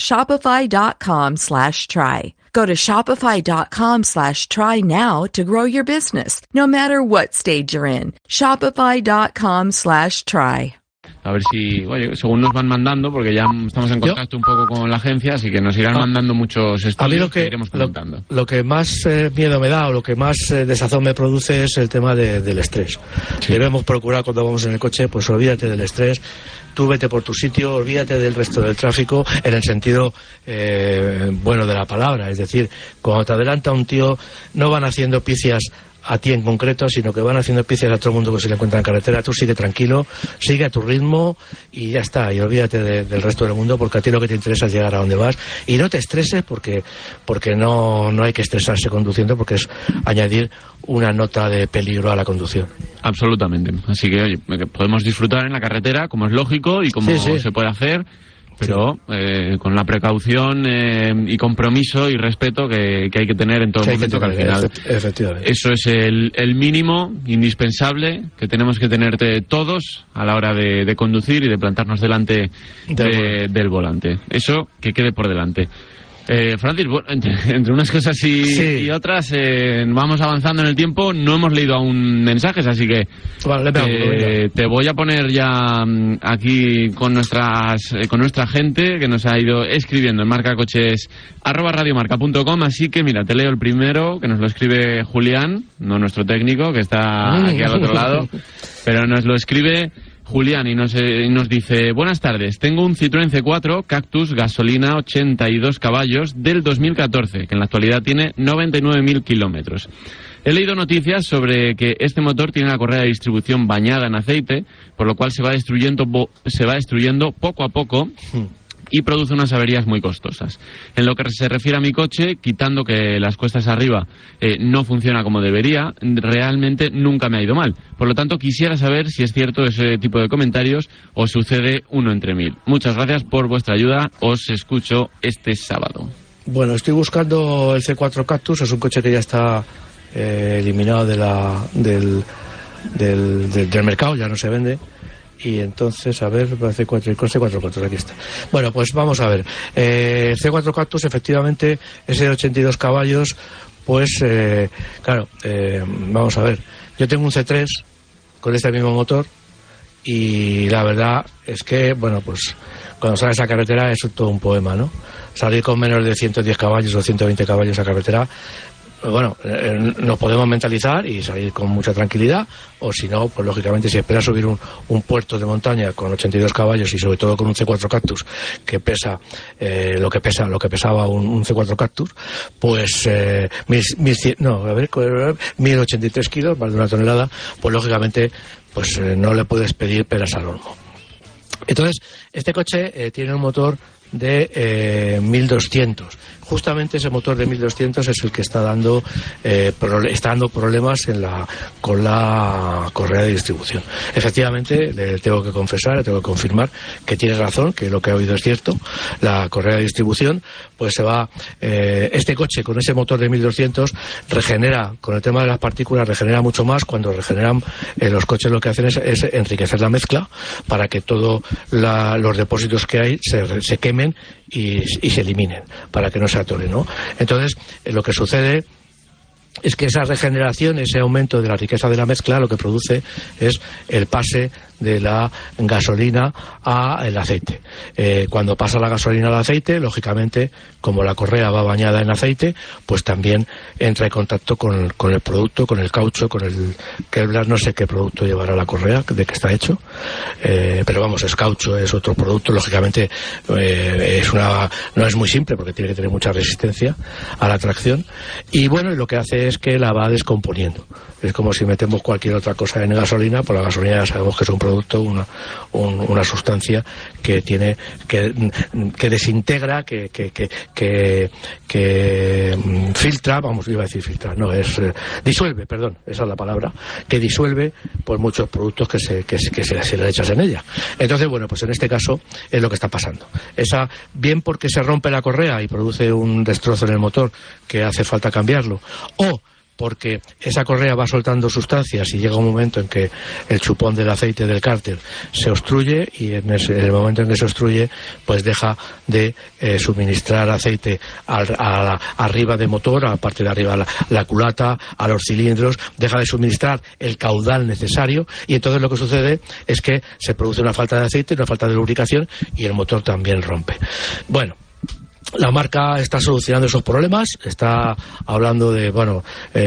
shopify.com/try. Go to shopify.com/try now to grow your business, no matter what stage you're in. Shopify.com/try. A ver si, oye, según nos van mandando, porque ya estamos en contacto un poco con la agencia, así que nos irán mandando muchos estudios que iremos comentando. Lo que más miedo me da o lo que más desazón me produce es el tema del estrés. Sí. Debemos procurar cuando vamos en el coche, pues olvídate del estrés. Tú vete por tu sitio, olvídate del resto del tráfico en el sentido bueno de la palabra. Es decir, cuando te adelanta un tío, no van haciendo picias a ti en concreto, sino que van haciendo picias a todo el mundo que se le encuentra en carretera. Tú sigue tranquilo, sigue a tu ritmo y ya está, y olvídate del resto del mundo, porque a ti lo que te interesa es llegar a donde vas, y no te estreses porque no hay que estresarse conduciendo, porque es añadir una nota de peligro a la conducción. Absolutamente, así que oye, podemos disfrutar en la carretera como es lógico y como se puede hacer, pero con la precaución y compromiso y respeto que hay que tener en todo momento, que al final efectivamente. Eso es el mínimo indispensable que tenemos que tener todos a la hora de conducir y de plantarnos delante del volante. Eso que quede por delante. Francis, bueno, entre unas cosas y otras vamos avanzando en el tiempo. No hemos leído aún mensajes, así que te voy a poner ya aquí con nuestra gente que nos ha ido escribiendo en marcacoches@radiomarca.com. Así que mira, te leo el primero, que nos lo escribe Julián, no nuestro técnico, que está aquí al otro lado, pero nos lo escribe Julián y nos dice: buenas tardes, tengo un Citroën C4 Cactus gasolina 82 caballos del 2014, que en la actualidad tiene 99.000 kilómetros. He leído noticias sobre que este motor tiene la correa de distribución bañada en aceite, por lo cual se va destruyendo poco a poco y produce unas averías muy costosas. En lo que se refiere a mi coche, quitando que las cuestas arriba no funciona como debería, realmente nunca me ha ido mal. Por lo tanto, quisiera saber si es cierto ese tipo de comentarios o sucede uno entre mil. Muchas gracias por vuestra ayuda. Os escucho este sábado. Bueno, estoy buscando el C4 Cactus. Es un coche que ya está eliminado del mercado, ya no se vende. Y entonces, a ver, C4, aquí está. Bueno, pues vamos a ver. C4 Cactus, efectivamente, ese de 82 caballos, pues, claro, vamos a ver. Yo tengo un C3 con este mismo motor y la verdad es que, bueno, pues, cuando sales a carretera es todo un poema, ¿no? Salir con menos de 110 caballos o 120 caballos a carretera, bueno, nos podemos mentalizar y salir con mucha tranquilidad, o si no, pues lógicamente si esperas subir un puerto de montaña con 82 caballos y sobre todo con un C4 Cactus que pesa lo que pesaba un C4 Cactus, pues 1083 kilos, más de una tonelada, pues lógicamente pues no le puedes pedir peras al olmo. Entonces, este coche tiene un motor de 1200. Justamente ese motor de 1200 es el que está dando problemas con la correa de distribución. Efectivamente, le tengo que confesar, le tengo que confirmar que tiene razón, que lo que he oído es cierto. La correa de distribución, pues se va, este coche con ese motor de 1200 regenera, con el tema de las partículas, regenera mucho más. Cuando regeneran, los coches lo que hacen es enriquecer la mezcla para que todos los depósitos que hay se quemen y se eliminen, para que no se atore, ¿no? Entonces, lo que sucede es que esa regeneración, ese aumento de la riqueza de la mezcla, lo que produce es el pase de la gasolina al aceite. Cuando pasa la gasolina al aceite, lógicamente, como la correa va bañada en aceite, pues también entra en contacto con el producto, con el caucho, con el Kevlar. No sé qué producto llevará la correa, de qué está hecho, pero vamos, es caucho, es otro producto. Lógicamente no es muy simple porque tiene que tener mucha resistencia a la tracción, y bueno, lo que hace es que la va descomponiendo. Es como si metemos cualquier otra cosa en gasolina, pues la gasolina ya sabemos que es un producto, una sustancia que tiene que desintegra, que filtra, iba a decir filtrar, no, es disuelve, perdón, esa es la palabra, que disuelve pues muchos productos que se le echas en ella. Entonces, bueno, pues en este caso es lo que está pasando. Bien porque se rompe la correa y produce un destrozo en el motor que hace falta cambiarlo, o porque esa correa va soltando sustancias y llega un momento en que el chupón del aceite del cárter se obstruye, y en el momento en que se obstruye pues deja de suministrar aceite arriba de motor, a la parte de arriba la culata, a los cilindros, deja de suministrar el caudal necesario, y entonces lo que sucede es que se produce una falta de aceite, una falta de lubricación, y el motor también rompe. Bueno, la marca está solucionando esos problemas, está hablando de, bueno,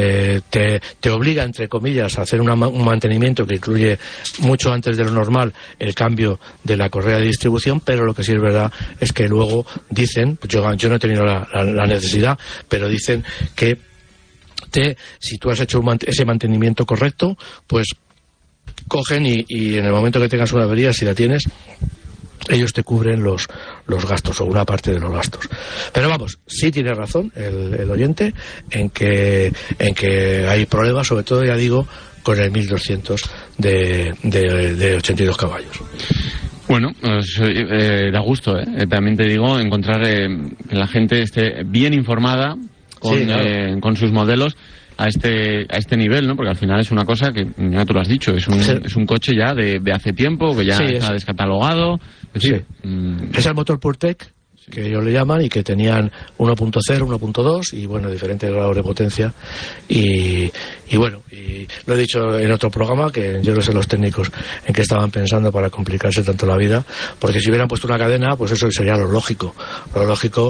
te obliga, entre comillas, a hacer un mantenimiento que incluye mucho antes de lo normal el cambio de la correa de distribución, pero lo que sí es verdad es que luego dicen, yo no he tenido la necesidad, pero dicen que si tú has hecho ese mantenimiento correcto, pues cogen y en el momento que tengas una avería, si la tienes, ellos te cubren los gastos, o una parte de los gastos. Pero vamos, sí tiene razón el oyente en que hay problemas, sobre todo, ya digo, con el 1200 de 82 caballos. Bueno, pues, da gusto, también te digo, encontrar que la gente esté bien informada con, sí, claro, con sus modelos a este nivel, ¿no? Porque al final es una cosa que, ya tú lo has dicho, es un coche ya de hace tiempo, que ya está descatalogado. Sí. Es el motor PureTech, que ellos le llaman, y que tenían 1.0, 1.2 y bueno, diferentes grados de potencia, y bueno, y lo he dicho en otro programa, que yo no sé los técnicos en qué estaban pensando para complicarse tanto la vida, porque si hubieran puesto una cadena, pues eso sería lo lógico. Lo lógico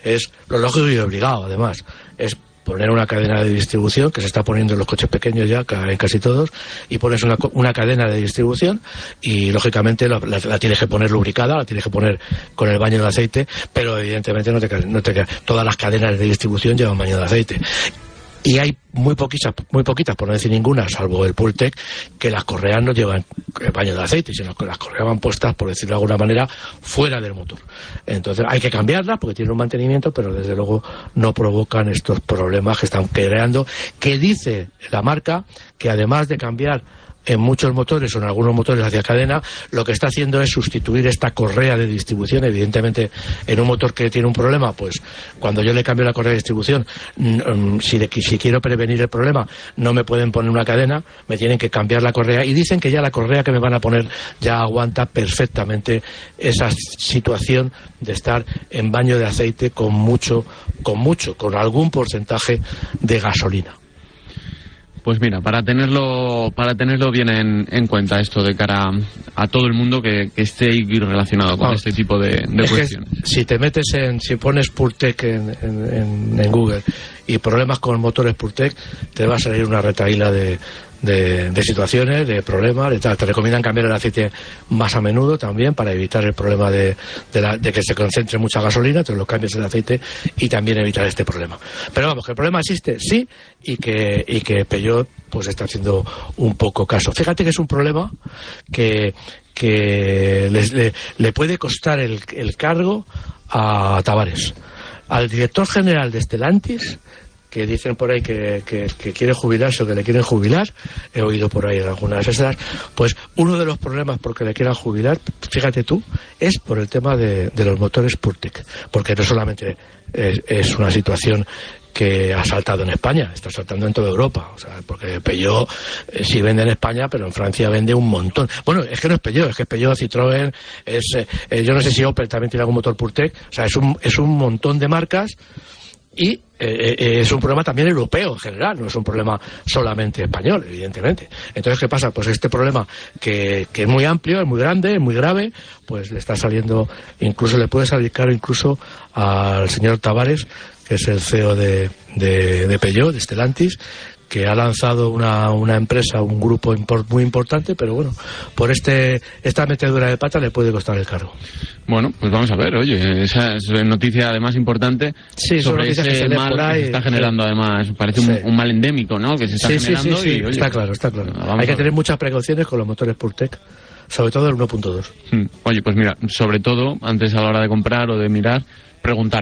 y obligado, además, es poner una cadena de distribución, que se está poniendo en los coches pequeños ya, en casi todos, y pones una cadena de distribución, y lógicamente la tienes que poner lubricada, la tienes que poner con el baño de aceite, pero evidentemente todas las cadenas de distribución llevan baño de aceite. Y hay muy poquitas, por no decir ninguna, salvo el PureTech, que las correas no llevan baño de aceite, sino que las correas van puestas, por decirlo de alguna manera, fuera del motor. Entonces hay que cambiarlas porque tienen un mantenimiento, pero desde luego no provocan estos problemas que están creando, que dice la marca que además de cambiar en muchos motores, o en algunos motores hacia cadena, lo que está haciendo es sustituir esta correa de distribución. Evidentemente, en un motor que tiene un problema, pues cuando yo le cambio la correa de distribución, si quiero prevenir el problema, no me pueden poner una cadena, me tienen que cambiar la correa, y dicen que ya la correa que me van a poner ya aguanta perfectamente esa situación de estar en baño de aceite con algún porcentaje de gasolina. Pues mira, para tenerlo bien en cuenta, esto de cara a todo el mundo que esté relacionado con este tipo de cuestiones. Si te metes si pones PureTech en Google y problemas con motores PureTech, te va a salir una retahíla de situaciones, de problemas, de tal. Te recomiendan cambiar el aceite más a menudo también, para evitar el problema de que se concentre mucha gasolina. Entonces lo cambias el aceite y también evitar este problema. Pero vamos, que el problema existe, sí, y que Peugeot pues está haciendo un poco caso. Fíjate que es un problema que le puede costar el cargo a Tavares, al director general de Stellantis, que dicen por ahí que quiere jubilarse, o que le quieren jubilar. He oído por ahí en algunas de esas. Pues uno de los problemas por que le quieran jubilar, fíjate tú, es por el tema de los motores PureTech, porque no solamente es una situación que ha saltado en España, está saltando en toda Europa, o sea, porque Peugeot sí vende en España, pero en Francia vende un montón. Bueno, es que no es Peugeot, es que Peugeot, Citroën, yo no sé si Opel también tiene algún motor PureTech, o sea, es un montón de marcas. Y es un problema también europeo en general, no es un problema solamente español, evidentemente. Entonces, ¿qué pasa? Pues este problema que es muy amplio, es muy grande, es muy grave, pues le está saliendo, incluso le puede salir caro incluso al señor Tavares, que es el CEO de Peugeot, de Stellantis, que ha lanzado una empresa, un grupo muy importante, pero bueno, por esta metedura de pata le puede costar el cargo. Bueno, pues vamos a ver, oye, esa es noticia además importante, sí, sobre ese mal que se está generando, además, parece un mal endémico, ¿no?, que se está generando. Sí, y, oye, está claro. Hay que tener muchas precauciones con los motores PureTech, sobre todo el 1.2. Oye, pues mira, sobre todo, antes a la hora de comprar o de mirar, preguntar.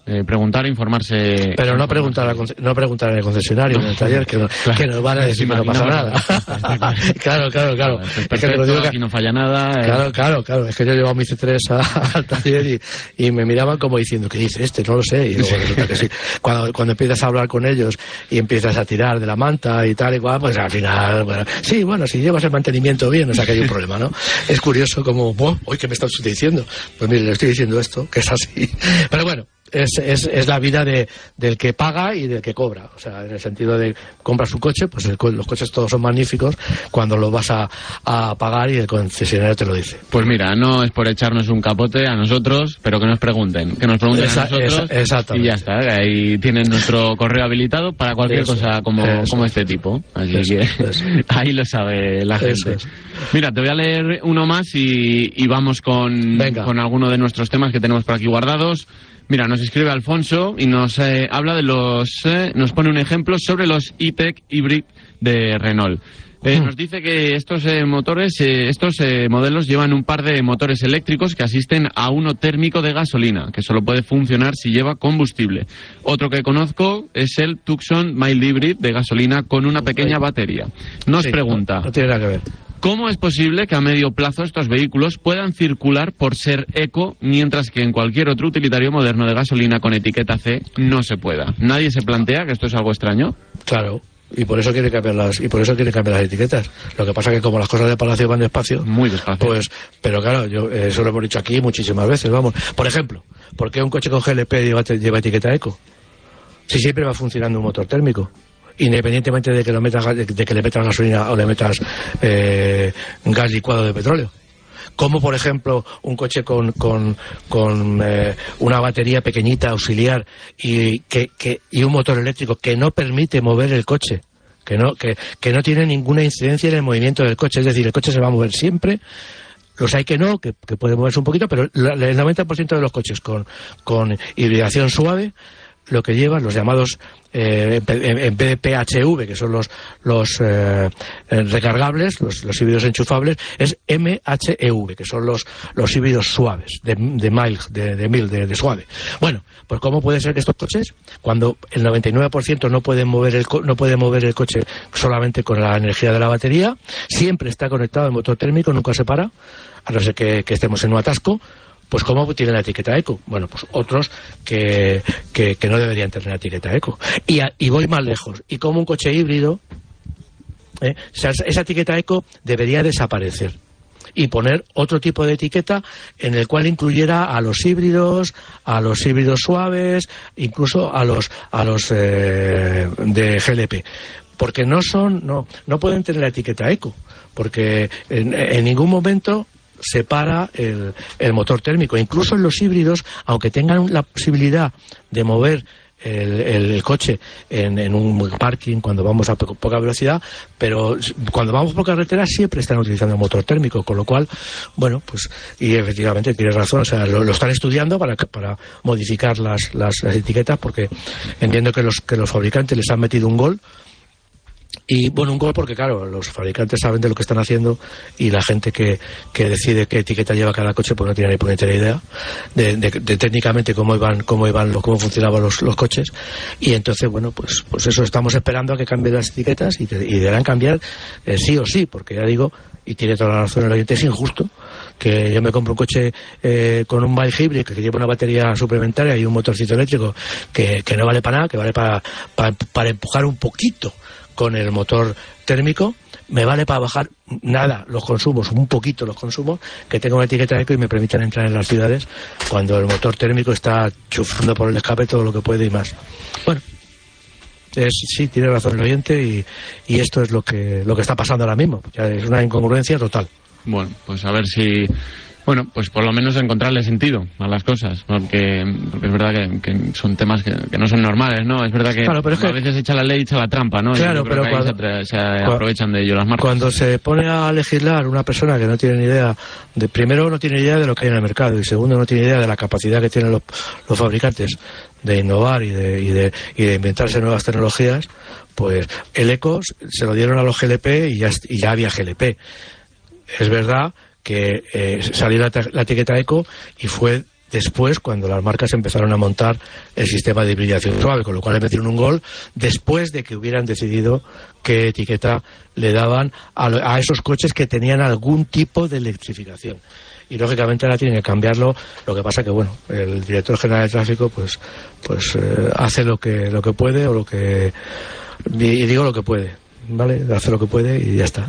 preguntar, informarse. Pero no preguntar en el concesionario, en el taller, que nos van a decir que no pasa nada. Claro. Es que te lo digo que aquí no falla nada. Claro. Es que yo llevaba mi C3 al taller y me miraban como diciendo, ¿qué dice este? No lo sé. Y luego resulta que sí. Cuando empiezas a hablar con ellos y empiezas a tirar de la manta y tal y cual, pues al final, si llevas el mantenimiento bien, o sea que hay un problema, ¿no? Es curioso como, ¿hoy qué me estás diciendo? Pues mire, le estoy diciendo esto, que es así. Pero bueno, es la vida del que paga y del que cobra. O sea, en el sentido de compras un coche, pues los coches todos son magníficos cuando los vas a pagar y el concesionario te lo dice. Pues mira, no es por echarnos un capote a nosotros, pero que nos pregunten a nosotros. Exactamente. Y ya está, ahí tienen nuestro correo habilitado para cualquier cosa como este tipo. Así que ahí lo sabe la gente. Mira, te voy a leer uno más y vamos con alguno de nuestros temas que tenemos por aquí guardados. Mira, nos escribe Alfonso y nos habla de nos pone un ejemplo sobre los E-Tech Hybrid de Renault. Nos dice que estos modelos llevan un par de motores eléctricos que asisten a uno térmico de gasolina, que solo puede funcionar si lleva combustible. Otro que conozco es el Tucson Mild Hybrid de gasolina con una pequeña batería. Nos pregunta... No tiene nada que ver. ¿Cómo es posible que a medio plazo estos vehículos puedan circular por ser eco, mientras que en cualquier otro utilitario moderno de gasolina con etiqueta C no se pueda? ¿Nadie se plantea que esto es algo extraño? Claro. Y por eso quieren cambiar las etiquetas. Lo que pasa es que como las cosas de Palacio van despacio, muy despacio, pues, pero claro, eso lo hemos dicho aquí muchísimas veces, vamos. Por ejemplo, ¿por qué un coche con GLP lleva etiqueta eco? Si siempre va funcionando un motor térmico, independientemente de que le metas gasolina o le metas gas licuado de petróleo. Como por ejemplo un coche con una batería pequeñita auxiliar y un motor eléctrico que no permite mover el coche, que no tiene ninguna incidencia en el movimiento del coche, es decir, el coche se va a mover siempre. Los hay que puede moverse un poquito, pero el 90% de los coches con hibridación suave lo que llevan, los llamados en vez de PHV, que son los recargables, los híbridos enchufables, es MHEV, que son los híbridos suaves, de suave. Bueno, pues ¿cómo puede ser que estos coches, cuando el 99% no puede mover el coche solamente con la energía de la batería, siempre está conectado al motor térmico, nunca se para, a no ser que estemos en un atasco? Pues ¿cómo tiene la etiqueta eco? Bueno, pues otros que no deberían tener la etiqueta eco. Y voy más lejos. Y como un coche híbrido, esa etiqueta eco debería desaparecer y poner otro tipo de etiqueta en el cual incluyera a los híbridos suaves, incluso a los de GLP. Porque no pueden tener la etiqueta eco, porque en ningún momento separa el motor térmico. Incluso en los híbridos, aunque tengan la posibilidad de mover el coche en un parking cuando vamos a poca velocidad, pero cuando vamos por carretera siempre están utilizando el motor térmico, con lo cual, bueno, pues, y efectivamente tienes razón, o sea, lo están estudiando para modificar las etiquetas, porque entiendo que los fabricantes les han metido un gol. Y bueno, un gol porque claro, los fabricantes saben de lo que están haciendo y la gente que decide qué etiqueta lleva cada coche pues no tiene ni puñetera idea de técnicamente cómo funcionaban los coches. Y entonces, bueno, pues eso, estamos esperando a que cambien las etiquetas y deberán cambiar sí o sí, porque ya digo, y tiene toda la razón el oyente, es injusto que yo me compro un coche con un mild hybrid que lleva una batería suplementaria y un motorcito eléctrico que no vale para nada, que vale para empujar un poquito con el motor térmico, me vale para bajar un poquito los consumos, que tenga una etiqueta eco y me permitan entrar en las ciudades cuando el motor térmico está chufando por el escape todo lo que puede y más. Bueno, sí, tiene razón el oyente y esto es lo que está pasando ahora mismo. Ya es una incongruencia total. Bueno, pues a ver si... Bueno, pues por lo menos encontrarle sentido a las cosas, porque es verdad que son temas que no son normales, ¿no? Es verdad que, claro, pero a veces echa la ley, echa la trampa, ¿no? Claro, pero se aprovechan de ello las marcas. Cuando se pone a legislar una persona que no tiene ni idea, primero no tiene idea de lo que hay en el mercado y segundo no tiene idea de la capacidad que tienen los fabricantes de innovar y de inventarse nuevas tecnologías, pues el eco se lo dieron a los GLP y ya había GLP. Es verdad que salió la etiqueta eco y fue después cuando las marcas empezaron a montar el sistema de hibridación suave, con lo cual le metieron un gol después de que hubieran decidido qué etiqueta le daban a esos coches que tenían algún tipo de electrificación. Y lógicamente ahora tienen que cambiarlo. Lo que pasa que bueno, el director general de tráfico pues hace lo que puede, o lo que, y digo lo que puede, ¿vale? Hace lo que puede y ya está.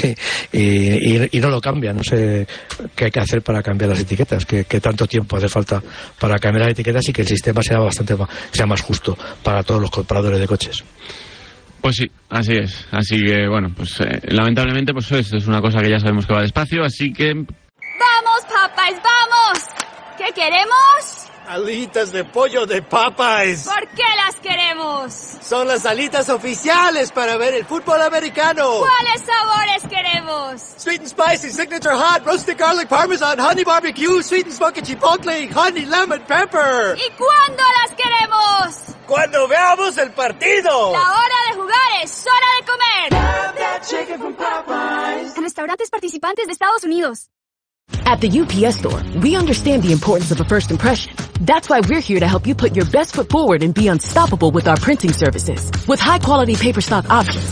y no lo cambia. No sé qué hay que hacer para cambiar las etiquetas, que tanto tiempo hace falta para cambiar las etiquetas y que el sistema sea más justo para todos los compradores de coches. Pues sí, así es. Así que, bueno, pues lamentablemente pues esto es una cosa que ya sabemos que va despacio, así que... ¡Vamos, Popeyes, vamos! ¿Qué queremos? Alitas de pollo de Popeyes. ¿Por qué las queremos? Son las alitas oficiales para ver el fútbol americano. ¿Cuáles sabores queremos? Sweet and spicy, signature hot, roasted garlic parmesan, honey barbecue, sweet and smoky chipotle, honey lemon pepper. ¿Y cuándo las queremos? ¡Cuando veamos el partido! La hora de jugar es hora de comer. Have that chicken from Popeyes. En restaurantes participantes de Estados Unidos. At the UPS Store, we understand the importance of a first impression. That's why we're here to help you put your best foot forward and be unstoppable with our printing services. With high-quality paper stock options,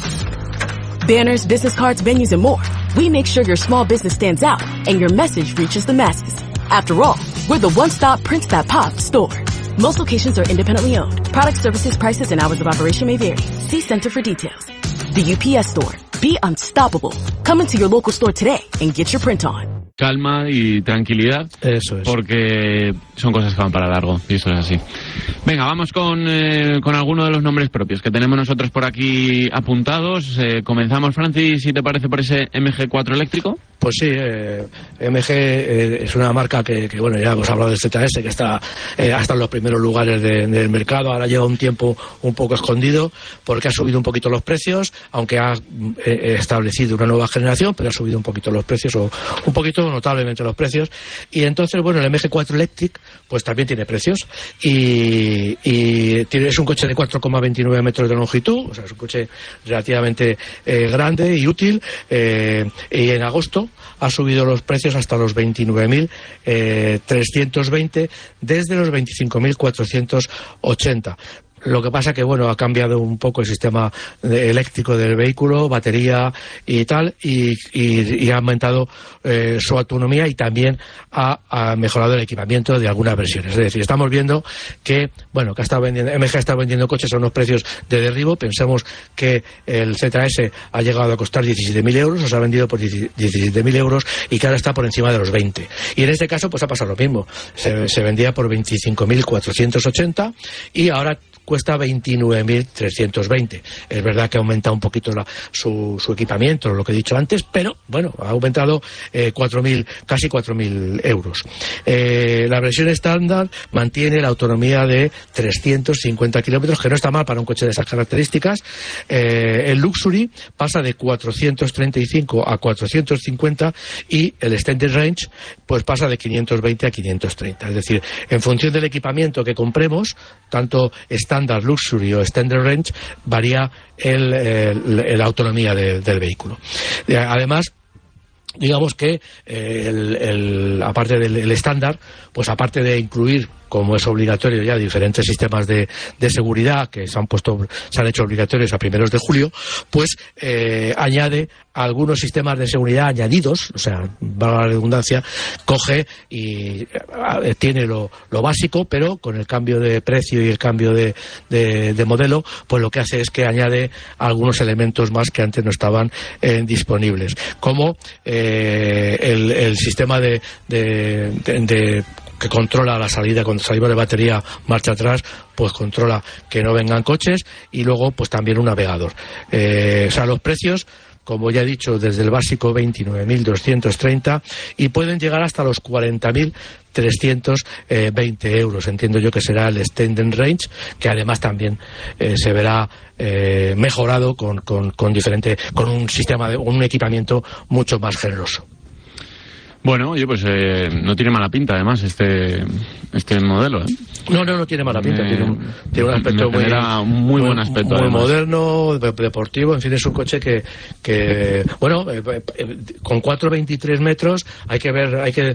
banners, business cards, menus, and more, we make sure your small business stands out and your message reaches the masses. After all, we're the one-stop Prints That Pop store. Most locations are independently owned. Product services, prices, and hours of operation may vary. See Center for details. The UPS Store. Be unstoppable. Come into your local store today and get your print on. Calma y tranquilidad. Eso es. Porque son cosas que van para largo, y eso es así. Venga, vamos con alguno de los nombres propios que tenemos nosotros por aquí apuntados. Comenzamos, Francis, si te parece, por ese MG4 eléctrico. Pues sí, MG es una marca que bueno, ya hemos hablado del ZS, que está hasta en los primeros lugares del mercado. Ahora lleva un tiempo un poco escondido porque ha subido un poquito los precios, aunque ha establecido una nueva generación, pero ha subido un poquito los precios, o un poquito notablemente los precios. Y entonces, bueno, el MG4 Electric pues también tiene precios y es un coche de 4,29 metros de longitud, o sea, es un coche relativamente grande y útil, y en agosto ha subido los precios hasta los 29.320 desde los 25.480. Lo que pasa que, bueno, ha cambiado un poco el sistema eléctrico del vehículo, batería y tal, y ha aumentado su autonomía, y también ha mejorado el equipamiento de algunas versiones. Es decir, estamos viendo que, bueno, que MG ha estado vendiendo coches a unos precios de derribo. Pensemos que el ZS ha llegado a costar 17.000 euros, o se ha vendido por 17.000 euros, y que ahora está por encima de los 20. Y en este caso, pues ha pasado lo mismo. Se vendía por 25.480 y ahora cuesta 29.320. Es verdad que ha aumentado un poquito su equipamiento, lo que he dicho antes, pero bueno, ha aumentado casi 4.000 euros. La versión estándar mantiene la autonomía de 350 kilómetros, que no está mal para un coche de esas características. El Luxury pasa de 435 a 450, y el Extended Range pues pasa de 520 a 530. Es decir, en función del equipamiento que compremos, tanto estándar, Luxury o Extended Range, varía la autonomía del vehículo. Además, digamos que aparte del estándar, pues aparte de incluir, como es obligatorio ya, diferentes sistemas de seguridad que se han hecho obligatorios a primeros de julio, pues añade algunos sistemas de seguridad añadidos, o sea, valga la redundancia, coge y tiene lo básico, pero con el cambio de precio y el cambio de modelo, pues lo que hace es que añade algunos elementos más que antes no estaban disponibles, como el sistema que controla la salida. Cuando salimos de batería, marcha atrás, pues controla que no vengan coches, y luego pues también un navegador. O sea, los precios, como ya he dicho, desde el básico 29.230 y pueden llegar hasta los 40.320 euros. Entiendo yo que será el Extended Range, que además también se verá mejorado con un sistema un equipamiento mucho más generoso. Bueno, oye, pues no tiene mala pinta, además, este modelo, ¿eh? No tiene mala pinta. Tiene un aspecto muy buen aspecto. Muy moderno, deportivo. En fin, es un coche que bueno, con 4,23 metros hay que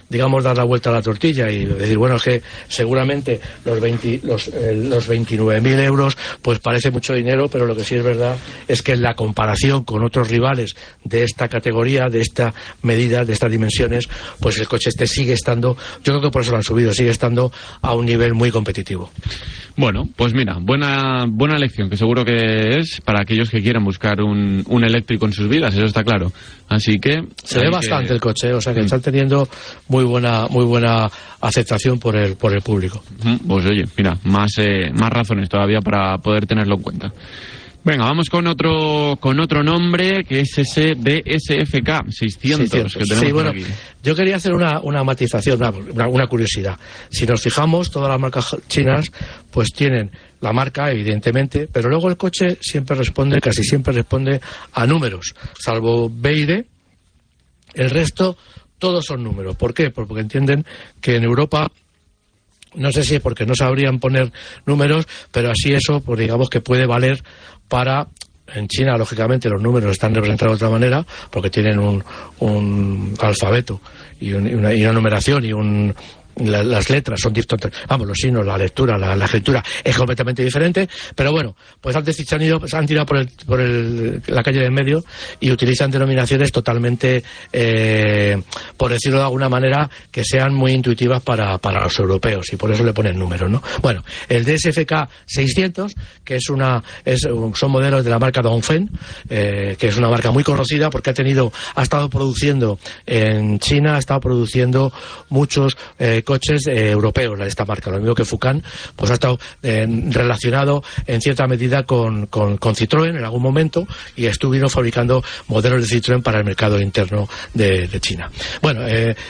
digamos, dar la vuelta a la tortilla y decir, bueno, es que seguramente los 29.000 euros pues parece mucho dinero, pero lo que sí es verdad es que en la comparación con otros rivales de esta categoría, de esta medida, de estas dimensiones, pues el coche este sigue estando, yo creo que por eso lo han subido, sigue estando a un nivel muy competitivo. Bueno, pues mira, buena lección, que seguro que es para aquellos que quieran buscar un eléctrico en sus vidas, eso está claro. Así que se ve bastante el coche, o sea que están teniendo muy buena aceptación por el público. Pues oye, mira, más razones todavía para poder tenerlo en cuenta. Venga, vamos con otro nombre, que es ese DSFK 600 que tenemos sí, bueno, aquí. Yo quería hacer una matización, una curiosidad. Si nos fijamos, todas las marcas chinas pues tienen la marca, evidentemente, pero luego el coche casi siempre responde a números, salvo B y D, el resto todos son números. ¿Por qué? Porque entienden que en Europa, no sé si es porque no sabrían poner números, pero así eso, pues digamos que puede valer para... En China, lógicamente, los números están representados de otra manera, porque tienen un alfabeto y una numeración y las letras son distintas. Vamos, los signos, la lectura, la escritura es completamente diferente, pero bueno, pues antes se han tirado por la calle de en medio y utilizan denominaciones totalmente, por decirlo de alguna manera, que sean muy intuitivas para los europeos, y por eso le ponen números, ¿no? Bueno, el DSFK 600, que son modelos de la marca Dongfeng, que es una marca muy conocida porque ha estado produciendo en China, ha estado produciendo muchos coches europeos de esta marca. Lo mismo que Fucan, pues ha estado relacionado en cierta medida con Citroën en algún momento, y estuvieron fabricando modelos de Citroën para el mercado interno de China. Bueno,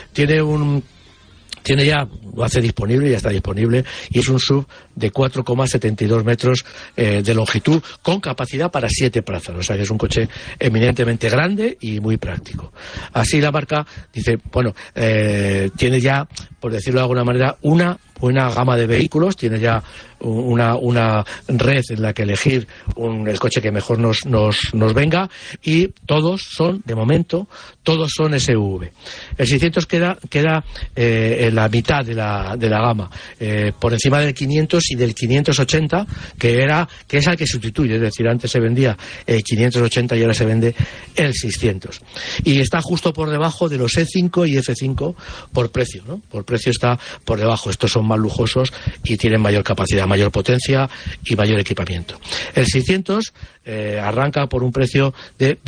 lo hace disponible, ya está disponible, y es un SUV de 4,72 metros de longitud, con capacidad para 7 plazas, o sea que es un coche eminentemente grande y muy práctico. Así la marca dice, bueno, tiene ya, por decirlo de alguna manera, una buena gama de vehículos, tiene ya una red en la que elegir el coche que mejor nos venga, y todos son, de momento, todos son SUV. El 600 queda en la mitad de la gama, por encima del 500 y del 580, que es al que sustituye, es decir, antes se vendía el 580 y ahora se vende el 600. Y está justo por debajo de los E5 y F5 por precio, ¿no? Por precio está por debajo. Estos son más lujosos y tienen mayor capacidad, mayor potencia y mayor equipamiento. El 600 arranca por un precio de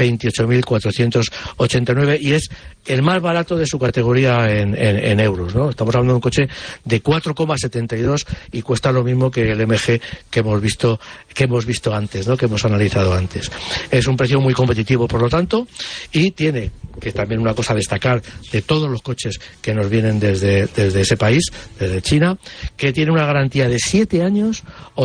28.489 y es el más barato de su categoría en euros, ¿no? Estamos hablando de un coche de 4,72 y cuesta lo mismo que el MG que hemos visto antes, ¿no? Que hemos analizado antes. Es un precio muy competitivo, por lo tanto, y tiene, que también una cosa a destacar de todos los coches que nos vienen desde ese país, desde China, que tiene una garantía de 7 años o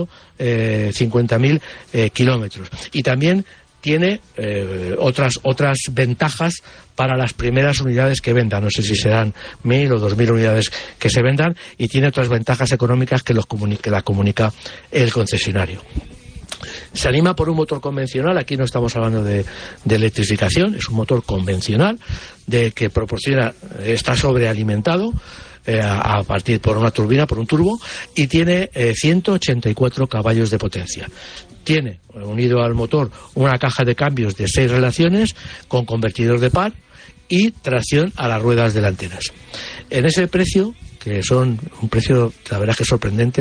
150.000 kilómetros. Y también tiene otras ventajas para las primeras unidades que vendan. No sé si serán 1.000 o 2.000 unidades que se vendan, y tiene otras ventajas económicas que la comunica el concesionario. Se anima por un motor convencional. Aquí no estamos hablando de electrificación, es un motor convencional que está sobrealimentado a partir por una turbina, por un turbo, y tiene 184 caballos de potencia. Tiene unido al motor una caja de cambios de 6 relaciones con convertidor de par y tracción a las ruedas delanteras. En ese precio, que son un precio, la verdad es que sorprendente,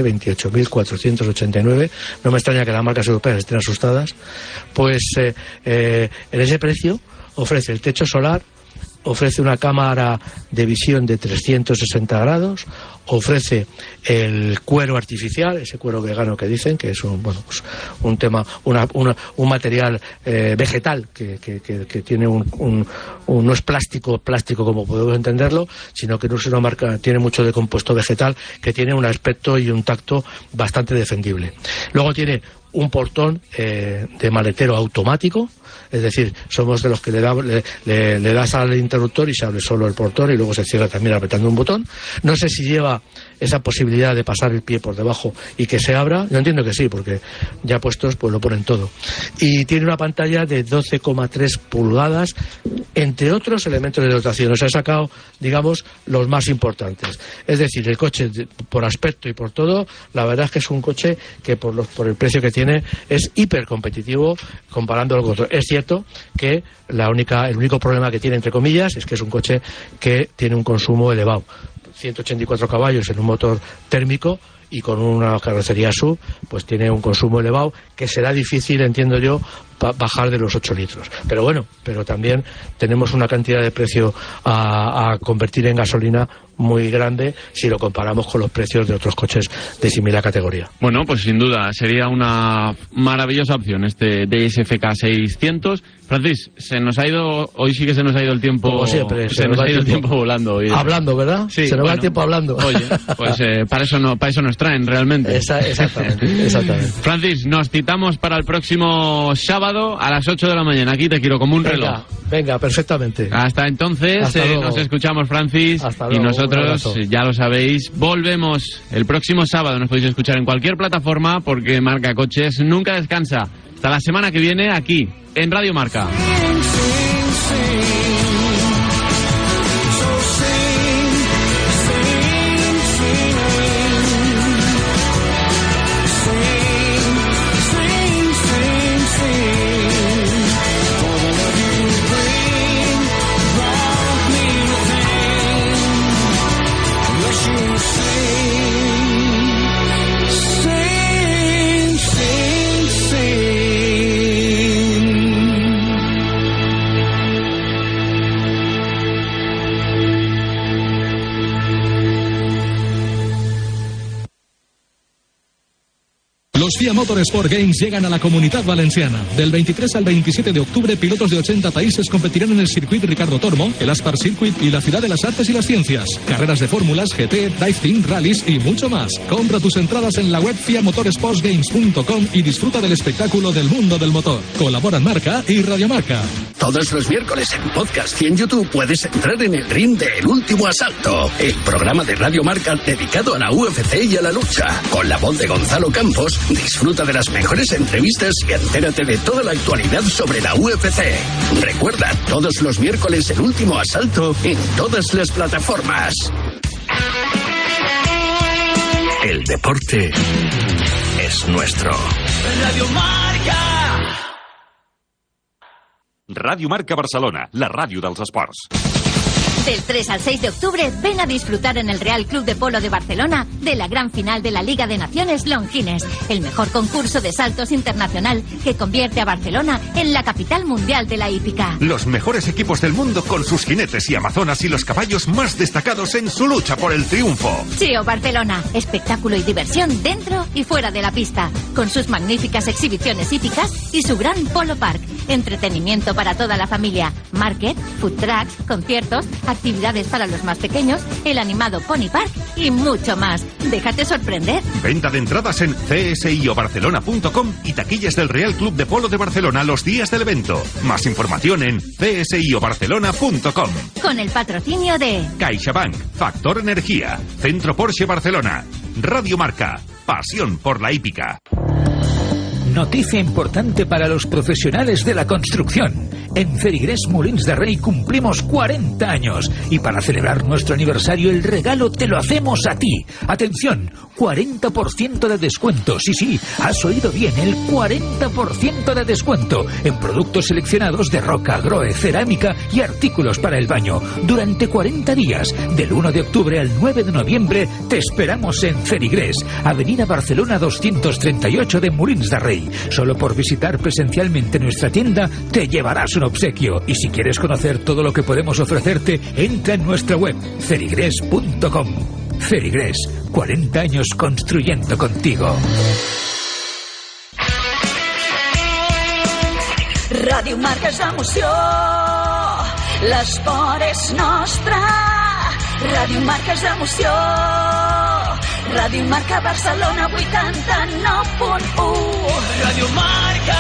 28.489, no me extraña que las marcas europeas estén asustadas, pues en ese precio ofrece el techo solar, ofrece una cámara de visión de 360 grados, ofrece el cuero artificial, ese cuero vegano que dicen, que es un material vegetal que tiene no es plástico como podemos entenderlo, sino que no es una marca, tiene mucho de compuesto vegetal, que tiene un aspecto y un tacto bastante defendible. Luego tiene un portón de maletero automático, es decir, somos de los que le das al interruptor y se abre solo el portón y luego se cierra también apretando un botón. No sé si lleva esa posibilidad de pasar el pie por debajo y que se abra. Yo entiendo que sí, porque ya puestos pues lo ponen todo. Y tiene una pantalla de 12,3 pulgadas, entre otros elementos de dotación. O sea, he sacado, digamos, los más importantes. Es decir, el coche, por aspecto y por todo, la verdad es que es un coche que por el precio que tiene es hiper competitivo comparándolo con otro. Es cierto que el único problema que tiene, entre comillas, es que es un coche que tiene un consumo elevado. 184 caballos en un motor térmico y con una carrocería SUV, pues tiene un consumo elevado que será difícil, entiendo yo, bajar de los 8 litros. Pero bueno, pero también tenemos una cantidad de precio a convertir en gasolina muy grande si lo comparamos con los precios de otros coches de similar categoría. Bueno, pues sin duda sería una maravillosa opción este DSFK 600. Francis, hoy sí que se nos ha ido el tiempo. Como siempre, se nos ha ido el tiempo volando hoy. Hablando, ¿verdad? Sí, se nos va el tiempo hablando. Oye, pues para eso nos traen realmente. Exactamente. Francis, nos citamos para el próximo sábado a las 8 de la mañana. Aquí te quiero como un reloj. Venga, perfectamente. Hasta entonces nos escuchamos, Francis. Hasta luego, y nosotros, ya lo sabéis, volvemos el próximo sábado. Nos podéis escuchar en cualquier plataforma porque Marca Coches nunca descansa. Hasta la semana que viene aquí en Radio Marca. Los FIA Motorsport Games llegan a la Comunidad Valenciana. Del 23 al 27 de octubre, pilotos de 80 países competirán en el Circuit Ricardo Tormo, el Aspar Circuit y la Ciudad de las Artes y las Ciencias. Carreras de fórmulas, GT, drifting, rallies y mucho más. Compra tus entradas en la web fiamotorsportsgames.com y disfruta del espectáculo del mundo del motor. Colaboran Marca y Radio Marca. Todos los miércoles en podcast y en YouTube puedes entrar en el ring de El Último Asalto, el programa de Radio Marca dedicado a la UFC y a la lucha. Con la voz de Gonzalo Campos, disfruta de las mejores entrevistas y entérate de toda la actualidad sobre la UFC. Recuerda, todos los miércoles El Último Asalto en todas las plataformas. El deporte es nuestro. Radio Marca. Radio Marca Barcelona, la ràdio dels esports. Del 3 al 6 de octubre, ven a disfrutar en el Real Club de Polo de Barcelona de la gran final de la Liga de Naciones Longines, el mejor concurso de saltos internacional que convierte a Barcelona en la capital mundial de la hípica. Los mejores equipos del mundo con sus jinetes y amazonas y los caballos más destacados en su lucha por el triunfo. Chío Barcelona, espectáculo y diversión dentro y fuera de la pista, con sus magníficas exhibiciones hípicas y su gran Polo Park. Entretenimiento para toda la familia, market, food trucks, conciertos, actividades para los más pequeños, el animado Pony Park y mucho más. Déjate sorprender. Venta de entradas en csiobarcelona.com y taquillas del Real Club de Polo de Barcelona los días del evento. Más información en csiobarcelona.com. Con el patrocinio de CaixaBank, Factor Energía, Centro Porsche Barcelona, Radio Marca, pasión por la hípica. Noticia importante para los profesionales de la construcción. En Ferigrés Molins de Rey cumplimos 40 años y para celebrar nuestro aniversario el regalo te lo hacemos a ti. Atención, 40% de descuento. Sí, has oído bien, el 40% de descuento en productos seleccionados de roca, groe, cerámica y artículos para el baño. Durante 40 días, del 1 de octubre al 9 de noviembre, te esperamos en Ferigrés, Avenida Barcelona 238 de Molins de Rey. Solo por visitar presencialmente nuestra tienda te llevarás un obsequio. Y si quieres conocer todo lo que podemos ofrecerte, entra en nuestra web ferigrés.com. Ferigrés, 40 años construyendo contigo. Radio Marca és emoció, l'esport és nostre. Radio Marca és emoció, Radio Marca Barcelona 89.1. Radio Marca.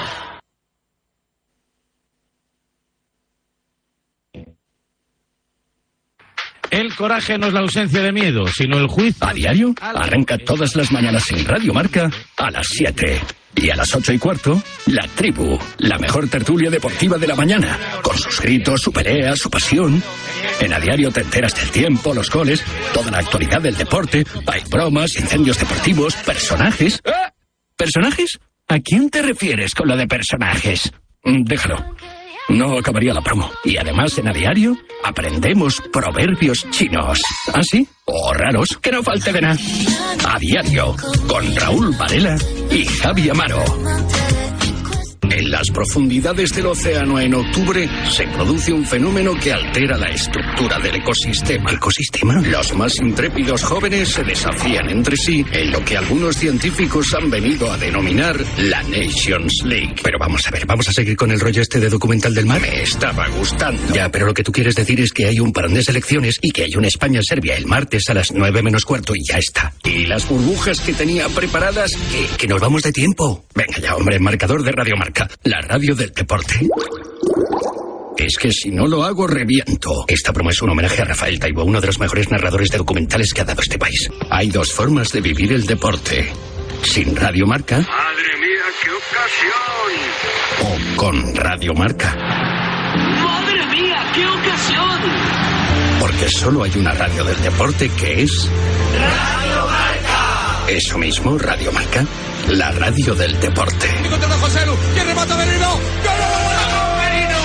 El coraje no es la ausencia de miedo, sino el juicio. A diario, arranca todas las mañanas en Radio Marca a las 7. Y a las 8:15, La Tribu, la mejor tertulia deportiva de la mañana, con sus gritos, su pelea, su pasión. En A Diario te enteras del tiempo, los goles, toda la actualidad del deporte, hay bromas, incendios deportivos, personajes. ¿Ah? ¿Personajes? ¿A quién te refieres con lo de personajes? Déjalo. No acabaría la promo. Y además en A Diario aprendemos proverbios chinos. ¿Ah, sí? O raros, que no falte de nada. A Diario, con Raúl Varela y Javi Amaro. En las profundidades del océano en octubre se produce un fenómeno que altera la estructura del ecosistema. ¿Ecosistema? Los más intrépidos jóvenes se desafían entre sí en lo que algunos científicos han venido a denominar la Nations League. Pero vamos a ver, ¿vamos a seguir con el rollo este de documental del mar? Me estaba gustando. Ya, pero lo que tú quieres decir es que hay un parón de selecciones y que hay una España-Serbia el martes a las 9:15 y ya está. Y las burbujas que tenía preparadas, que nos vamos de tiempo. Venga ya, hombre, marcador de Radio Marca. La radio del deporte. Es que si no lo hago, reviento. Esta broma es un homenaje a Rafael Taibo, uno de los mejores narradores de documentales que ha dado este país. Hay dos formas de vivir el deporte. Sin Radio Marca. ¡Madre mía, qué ocasión! O con Radio Marca. ¡Madre mía, qué ocasión! Porque solo hay una radio del deporte que es... ¡Radio Marca! Eso mismo, Radio Marca. La radio del deporte. ¡Y contra José Lu! ¡Que remata Merino! ¡Gol! ¡Merino!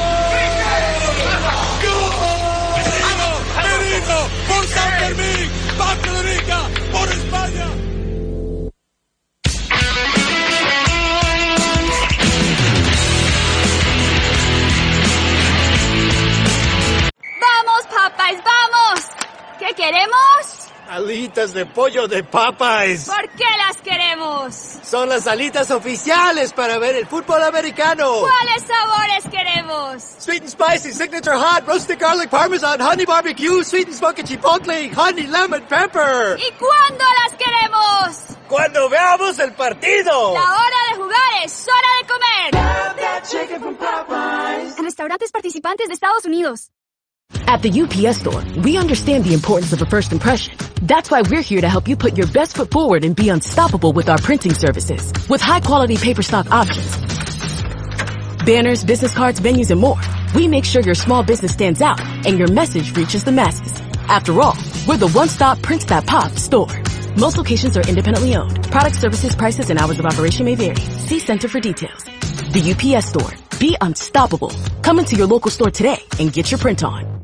¡Vamos! ¡Merino! ¡Por San Fermín! ¡Barcelona! ¡Por España! ¡Vamos, Popeyes, vamos! ¿Qué queremos? Alitas de pollo de Popeyes. ¿Por qué las queremos? Son las alitas oficiales para ver el fútbol americano. ¿Cuáles sabores queremos? Sweet and spicy, signature hot, roasted garlic parmesan, honey barbecue, sweet and smoky chipotle, honey lemon pepper. ¿Y cuándo las queremos? ¡Cuando veamos el partido! La hora de jugar es hora de comer. En restaurantes participantes de Estados Unidos. At the UPS Store, we understand the importance of a first impression. That's why we're here to help you put your best foot forward and be unstoppable with our printing services. With high-quality paper stock options, banners, business cards, menus, and more, we make sure your small business stands out and your message reaches the masses. After all, we're the one-stop Prints That Pop store. Most locations are independently owned. Product services, prices, and hours of operation may vary. See Center for details. The UPS Store. Be unstoppable. Come into your local store today and get your print on.